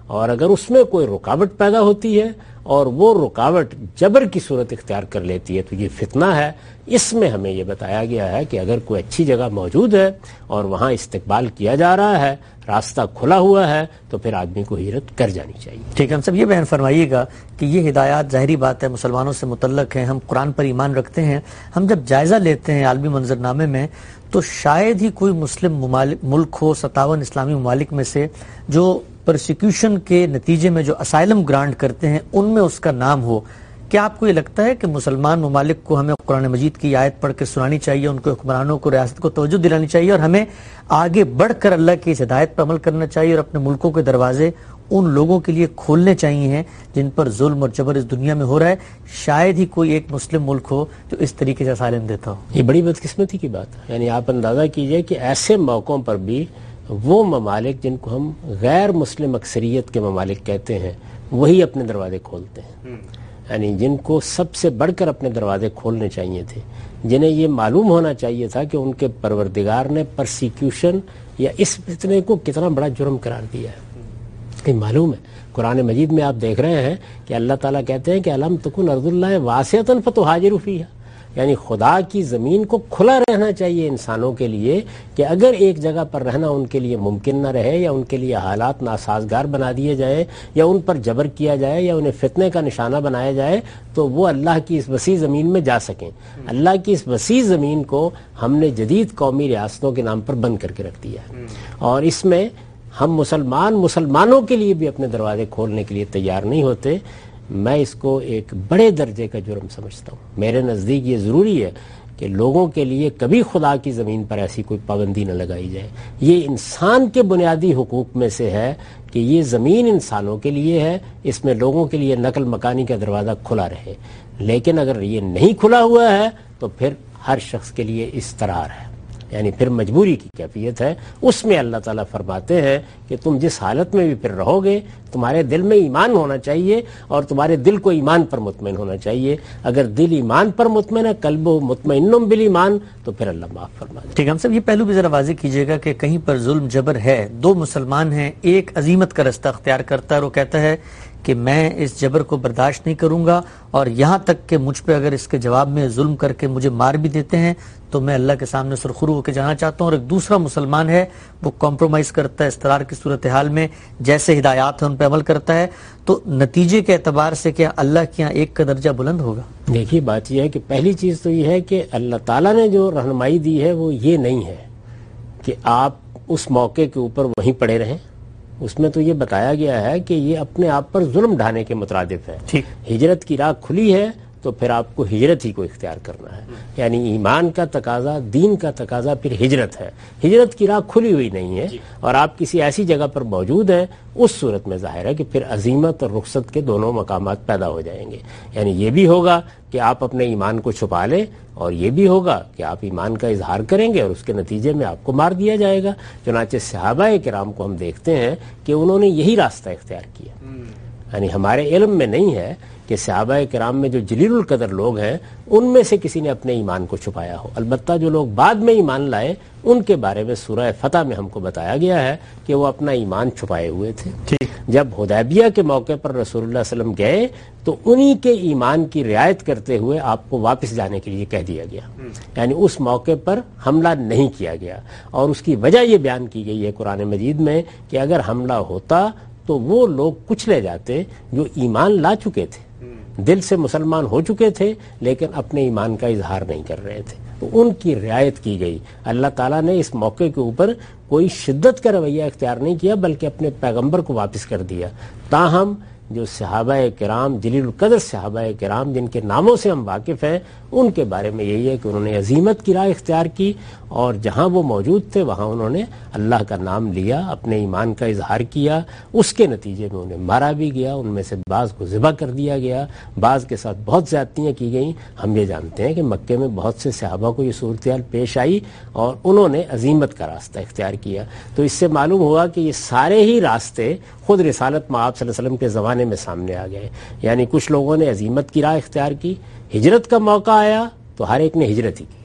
S2: اور اگر اس میں کوئی رکاوٹ پیدا ہوتی ہے اور وہ رکاوٹ جبر کی صورت اختیار کر لیتی ہے تو یہ فتنہ ہے. اس میں ہمیں یہ بتایا گیا ہے کہ اگر کوئی اچھی جگہ موجود ہے اور وہاں استقبال کیا جا رہا ہے, راستہ کھلا ہوا ہے, تو پھر آدمی کو ہجرت کر جانی چاہیے.
S1: ٹھیک ہے, ہم سب یہ بیان فرمائیے گا کہ یہ ہدایات ظاہری بات ہے مسلمانوں سے متعلق ہیں, ہم قرآن پر ایمان رکھتے ہیں. ہم جب جائزہ لیتے ہیں عالمی منظرنامے میں تو شاید ہی کوئی مسلم ملک ہو 57 اسلامی ممالک میں سے جو پرسیکیوشن کے نتیجے میں جو اسائلم گرانٹ کرتے ہیں ان میں اس کا نام ہو. کیا آپ کو یہ لگتا ہے کہ مسلمان ممالک کو ہمیں قرآن مجید کی آیت پڑھ کے سنانی چاہیے, ان کے حکمرانوں کو, ریاست کو توجہ دلانی چاہیے اور ہمیں آگے بڑھ کر اللہ کی اس ہدایت پر عمل کرنا چاہیے اور اپنے ملکوں کے دروازے ان لوگوں کے لیے کھولنے چاہیے جن پر ظلم اور جبر اس دنیا میں ہو رہا ہے؟ شاید ہی کوئی ایک مسلم ملک ہو جو اس طریقے سے اسائلم دیتا ہو.
S2: یہ بڑی بدقسمتی کی بات ہے. یعنی آپ اندازہ کیجئے کہ ایسے موقعوں پر بھی وہ ممالک جن کو ہم غیر مسلم اکثریت کے ممالک کہتے ہیں وہی اپنے دروازے کھولتے ہیں. یعنی جن کو سب سے بڑھ کر اپنے دروازے کھولنے چاہیے تھے, جنہیں یہ معلوم ہونا چاہیے تھا کہ ان کے پروردگار نے پرسیکیوشن یا اس فتنے کو کتنا بڑا جرم قرار دیا ہے. یہ معلوم ہے. قرآن مجید میں آپ دیکھ رہے ہیں کہ اللہ تعالیٰ کہتے ہیں کہ الم تکن ارض اللہ واسعۃ فتہاجروا فیہا, یعنی خدا کی زمین کو کھلا رہنا چاہیے انسانوں کے لیے کہ اگر ایک جگہ پر رہنا ان کے لیے ممکن نہ رہے یا ان کے لیے حالات ناسازگار بنا دیے جائیں یا ان پر جبر کیا جائے یا انہیں فتنے کا نشانہ بنایا جائے تو وہ اللہ کی اس وسیع زمین میں جا سکیں. اللہ کی اس وسیع زمین کو ہم نے جدید قومی ریاستوں کے نام پر بند کر کے رکھ دیا ہے اور اس میں ہم مسلمانوں کے لیے بھی اپنے دروازے کھولنے کے لیے تیار نہیں ہوتے. میں اس کو ایک بڑے درجے کا جرم سمجھتا ہوں. میرے نزدیک یہ ضروری ہے کہ لوگوں کے لیے کبھی خدا کی زمین پر ایسی کوئی پابندی نہ لگائی جائے. یہ انسان کے بنیادی حقوق میں سے ہے کہ یہ زمین انسانوں کے لیے ہے, اس میں لوگوں کے لیے نقل مکانی کا دروازہ کھلا رہے. لیکن اگر یہ نہیں کھلا ہوا ہے تو پھر ہر شخص کے لیے اضطرار ہے, یعنی پھر مجبوری کی کیفیت ہے. اس میں اللہ تعالیٰ فرماتے ہیں کہ تم جس حالت میں بھی پھر رہو گے تمہارے دل میں ایمان ہونا چاہیے اور تمہارے دل کو ایمان پر مطمئن ہونا چاہیے. اگر دل ایمان پر مطمئن ہے, قلب مطمئن بالایمان, تو پھر اللہ معاف فرما دے.
S1: ٹھیک ہے, ہم سب یہ پہلو بھی ذرا واضح کیجیے گا کہ کہیں پر ظلم جبر ہے, دو مسلمان ہیں, ایک عزیمت کا رستہ اختیار کرتا ہے اور وہ کہتا ہے کہ میں اس جبر کو برداشت نہیں کروں گا اور یہاں تک کہ مجھ پہ اگر اس کے جواب میں ظلم کر کے مجھے مار بھی دیتے ہیں تو میں اللہ کے سامنے سرخرو ہو کے جانا چاہتا ہوں. اور ایک دوسرا مسلمان ہے وہ کمپرومائز کرتا ہے استقرار کی صورتحال میں, جیسے ہدایات ہیں ان پہ عمل کرتا ہے. تو نتیجے کے اعتبار سے کیا اللہ کے یہاں ایک کا درجہ بلند ہوگا؟
S2: دیکھیے بات یہ ہے کہ پہلی چیز تو یہ ہے کہ اللہ تعالیٰ نے جو رہنمائی دی ہے وہ یہ نہیں ہے کہ آپ اس موقع کے اوپر وہیں پڑے رہیں. اس میں تو یہ بتایا گیا ہے کہ یہ اپنے آپ پر ظلم ڈھانے کے مترادف ہے. ہجرت کی راہ کھلی ہے تو پھر آپ کو ہجرت ہی کو اختیار کرنا ہے. یعنی ایمان کا تقاضا, دین کا تقاضا پھر ہجرت ہے. ہجرت کی راہ کھلی ہوئی نہیں ہے اور آپ کسی ایسی جگہ پر موجود ہیں, اس صورت میں ظاہر ہے کہ پھر عزیمت اور رخصت کے دونوں مقامات پیدا ہو جائیں گے. یعنی یہ بھی ہوگا کہ آپ اپنے ایمان کو چھپا لیں اور یہ بھی ہوگا کہ آپ ایمان کا اظہار کریں گے اور اس کے نتیجے میں آپ کو مار دیا جائے گا. چنانچہ صحابہ کرام کو ہم دیکھتے ہیں کہ انہوں نے یہی راستہ اختیار کیا. یعنی ہمارے علم میں نہیں ہے کہ صحابہ کرام میں جو جلیل القدر لوگ ہیں ان میں سے کسی نے اپنے ایمان کو چھپایا ہو. البتہ جو لوگ بعد میں ایمان لائے ان کے بارے میں سورہ فتح میں ہم کو بتایا گیا ہے کہ وہ اپنا ایمان چھپائے ہوئے تھے. جب حدیبیہ کے موقع پر رسول اللہ صلی اللہ علیہ وسلم گئے تو انہی کے ایمان کی رعایت کرتے ہوئے آپ کو واپس جانے کے لیے کہہ دیا گیا. یعنی اس موقع پر حملہ نہیں کیا گیا اور اس کی وجہ یہ بیان کی گئی ہے قرآن مجید میں کہ اگر حملہ ہوتا تو وہ لوگ کچلے جاتے جو ایمان لا چکے تھے, دل سے مسلمان ہو چکے تھے لیکن اپنے ایمان کا اظہار نہیں کر رہے تھے. تو ان کی رعایت کی گئی. اللہ تعالیٰ نے اس موقع کے اوپر کوئی شدت کا رویہ اختیار نہیں کیا بلکہ اپنے پیغمبر کو واپس کر دیا. تاہم جو صحابہ کرام, جلیل القدر صحابہ کرام جن کے ناموں سے ہم واقف ہیں, ان کے بارے میں یہی ہے کہ انہوں نے عزیمت کی راہ اختیار کی اور جہاں وہ موجود تھے وہاں انہوں نے اللہ کا نام لیا, اپنے ایمان کا اظہار کیا. اس کے نتیجے میں انہیں مارا بھی گیا, ان میں سے بعض کو ذبح کر دیا گیا, بعض کے ساتھ بہت زیادتیاں کی گئیں. ہم یہ جانتے ہیں کہ مکے میں بہت سے صحابہ کو یہ صورتحال پیش آئی اور انہوں نے عزیمت کا راستہ اختیار کیا. تو اس سے معلوم ہوا کہ یہ سارے ہی راستے خود رسالت مآب صلی اللہ علیہ وسلم کے زمانے میں سامنے آ گئے. یعنی کچھ لوگوں نے عزیمت کی راہ اختیار کی, ہجرت کا موقع آیا تو ہر ایک نے ہجرت ہی کی.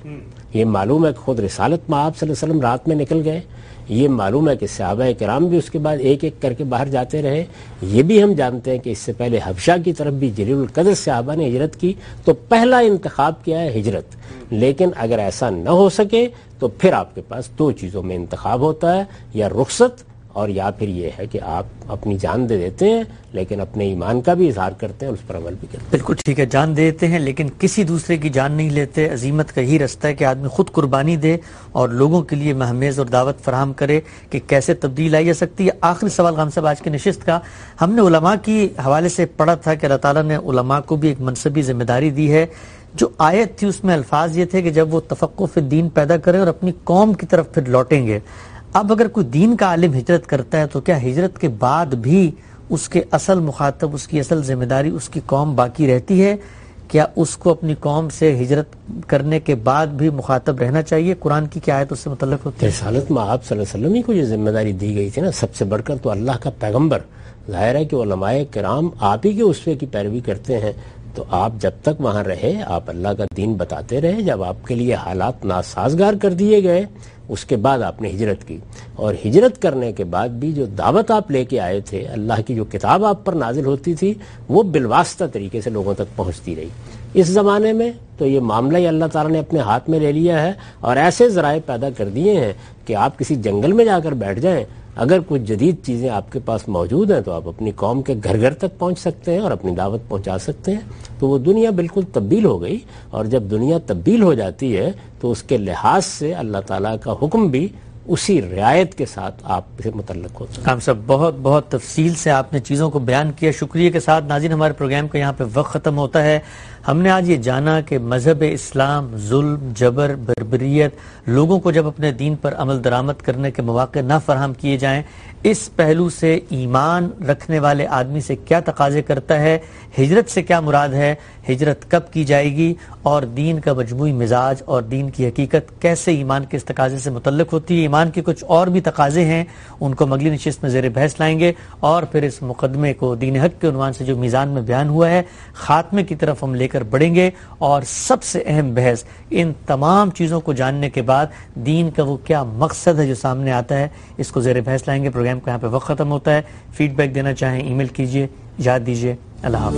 S2: یہ معلوم ہے کہ خود رسالت میں آپ صلی اللہ علیہ وسلم رات میں نکل گئے، یہ معلوم ہے کہ صحابہ کرام بھی اس کے بعد ایک ایک کر کے باہر جاتے رہے، یہ بھی ہم جانتے ہیں کہ اس سے پہلے حبشہ کی طرف بھی جلیل القدر صحابہ نے ہجرت کی، تو پہلا انتخاب کیا ہے؟ ہجرت۔ لیکن اگر ایسا نہ ہو سکے تو پھر آپ کے پاس دو چیزوں میں انتخاب ہوتا ہے، یا رخصت اور یا پھر یہ ہے کہ آپ اپنی جان دے دیتے ہیں لیکن اپنے ایمان کا بھی اظہار کرتے ہیں اور اس پر عمل بھی کرتے ہیں۔
S1: بالکل ٹھیک ہے، جان دے دیتے ہیں لیکن کسی دوسرے کی جان نہیں لیتے۔ عظیمت کا یہی رستہ ہے کہ آدمی خود قربانی دے اور لوگوں کے لیے مہمیز اور دعوت فراہم کرے کہ کیسے تبدیل آئی جا سکتی ہے۔ آخری سوال غام صاحب آج کی نشست کا، ہم نے علماء کی حوالے سے پڑھا تھا کہ اللہ تعالیٰ نے علماء کو بھی ایک منصبی ذمہ داری دی ہے، جو آیت تھی اس میں الفاظ یہ تھے کہ جب وہ تفقہ فی الدین پیدا کریں اور اپنی قوم کی طرف پھر لوٹیں گے۔ اب اگر کوئی دین کا عالم ہجرت کرتا ہے تو کیا ہجرت کے بعد بھی اس کے اصل مخاطب، اس کی اصل ذمہ داری اس کی قوم باقی رہتی ہے؟ کیا اس کو اپنی قوم سے ہجرت کرنے کے بعد بھی مخاطب رہنا چاہیے؟ قرآن کی کیا آیت اس سے متعلق ہوتی ہے؟
S2: رسالت میں آپ صلی اللہ علیہ وسلم ہی کو یہ ذمہ داری دی گئی تھی نا، سب سے بڑھ کر تو اللہ کا پیغمبر۔ ظاہر ہے کہ علماء کرام آپ ہی کے اسوے کی پیروی کرتے ہیں، تو آپ جب تک وہاں رہے آپ اللہ کا دین بتاتے رہے، جب آپ کے لیے حالات ناسازگار کر دیے گئے اس کے بعد آپ نے ہجرت کی، اور ہجرت کرنے کے بعد بھی جو دعوت آپ لے کے آئے تھے، اللہ کی جو کتاب آپ پر نازل ہوتی تھی وہ بالواسطہ طریقے سے لوگوں تک پہنچتی رہی۔ اس زمانے میں تو یہ معاملہ ہی اللہ تعالیٰ نے اپنے ہاتھ میں لے لیا ہے اور ایسے ذرائع پیدا کر دیے ہیں کہ آپ کسی جنگل میں جا کر بیٹھ جائیں، اگر کچھ جدید چیزیں آپ کے پاس موجود ہیں تو آپ اپنی قوم کے گھر گھر تک پہنچ سکتے ہیں اور اپنی دعوت پہنچا سکتے ہیں۔ تو وہ دنیا بالکل تبدیل ہو گئی، اور جب دنیا تبدیل ہو جاتی ہے تو اس کے لحاظ سے اللہ تعالیٰ کا حکم بھی اسی رعایت کے ساتھ آپ سے متعلق ہوتا ہے۔
S1: ہم سب بہت بہت تفصیل سے آپ نے چیزوں کو بیان کیا، شکریہ کے ساتھ۔ ناظرین، ہمارے پروگرام کا یہاں پہ وقت ختم ہوتا ہے۔ ہم نے آج یہ جانا کہ مذہب اسلام ظلم، جبر، بربریت، لوگوں کو جب اپنے دین پر عمل درآمد کرنے کے مواقع نہ فراہم کیے جائیں، اس پہلو سے ایمان رکھنے والے آدمی سے کیا تقاضے کرتا ہے، ہجرت سے کیا مراد ہے، ہجرت کب کی جائے گی، اور دین کا مجموعی مزاج اور دین کی حقیقت کیسے ایمان کے اس تقاضے سے متعلق ہوتی ہے۔ ایمان کے کچھ اور بھی تقاضے ہیں، ان کو ہم اگلی نشست میں زیر بحث لائیں گے، اور پھر اس مقدمے کو دین حق کے عنوان سے جو میزان میں بیان ہوا ہے خاتمے کی طرف ہم لے کر بڑھیں گے، اور سب سے اہم بحث ان تمام چیزوں کو جاننے کے بعد دین کا وہ کیا مقصد ہے جو سامنے آتا ہے، اس کو زیر بحث لائیں گے۔ پروگرام کا یہاں پہ وقت ختم ہوتا ہے۔ فیڈ بیک دینا چاہیں ای میل کیجیے، یاد دیجیے۔ اللہ حافظ۔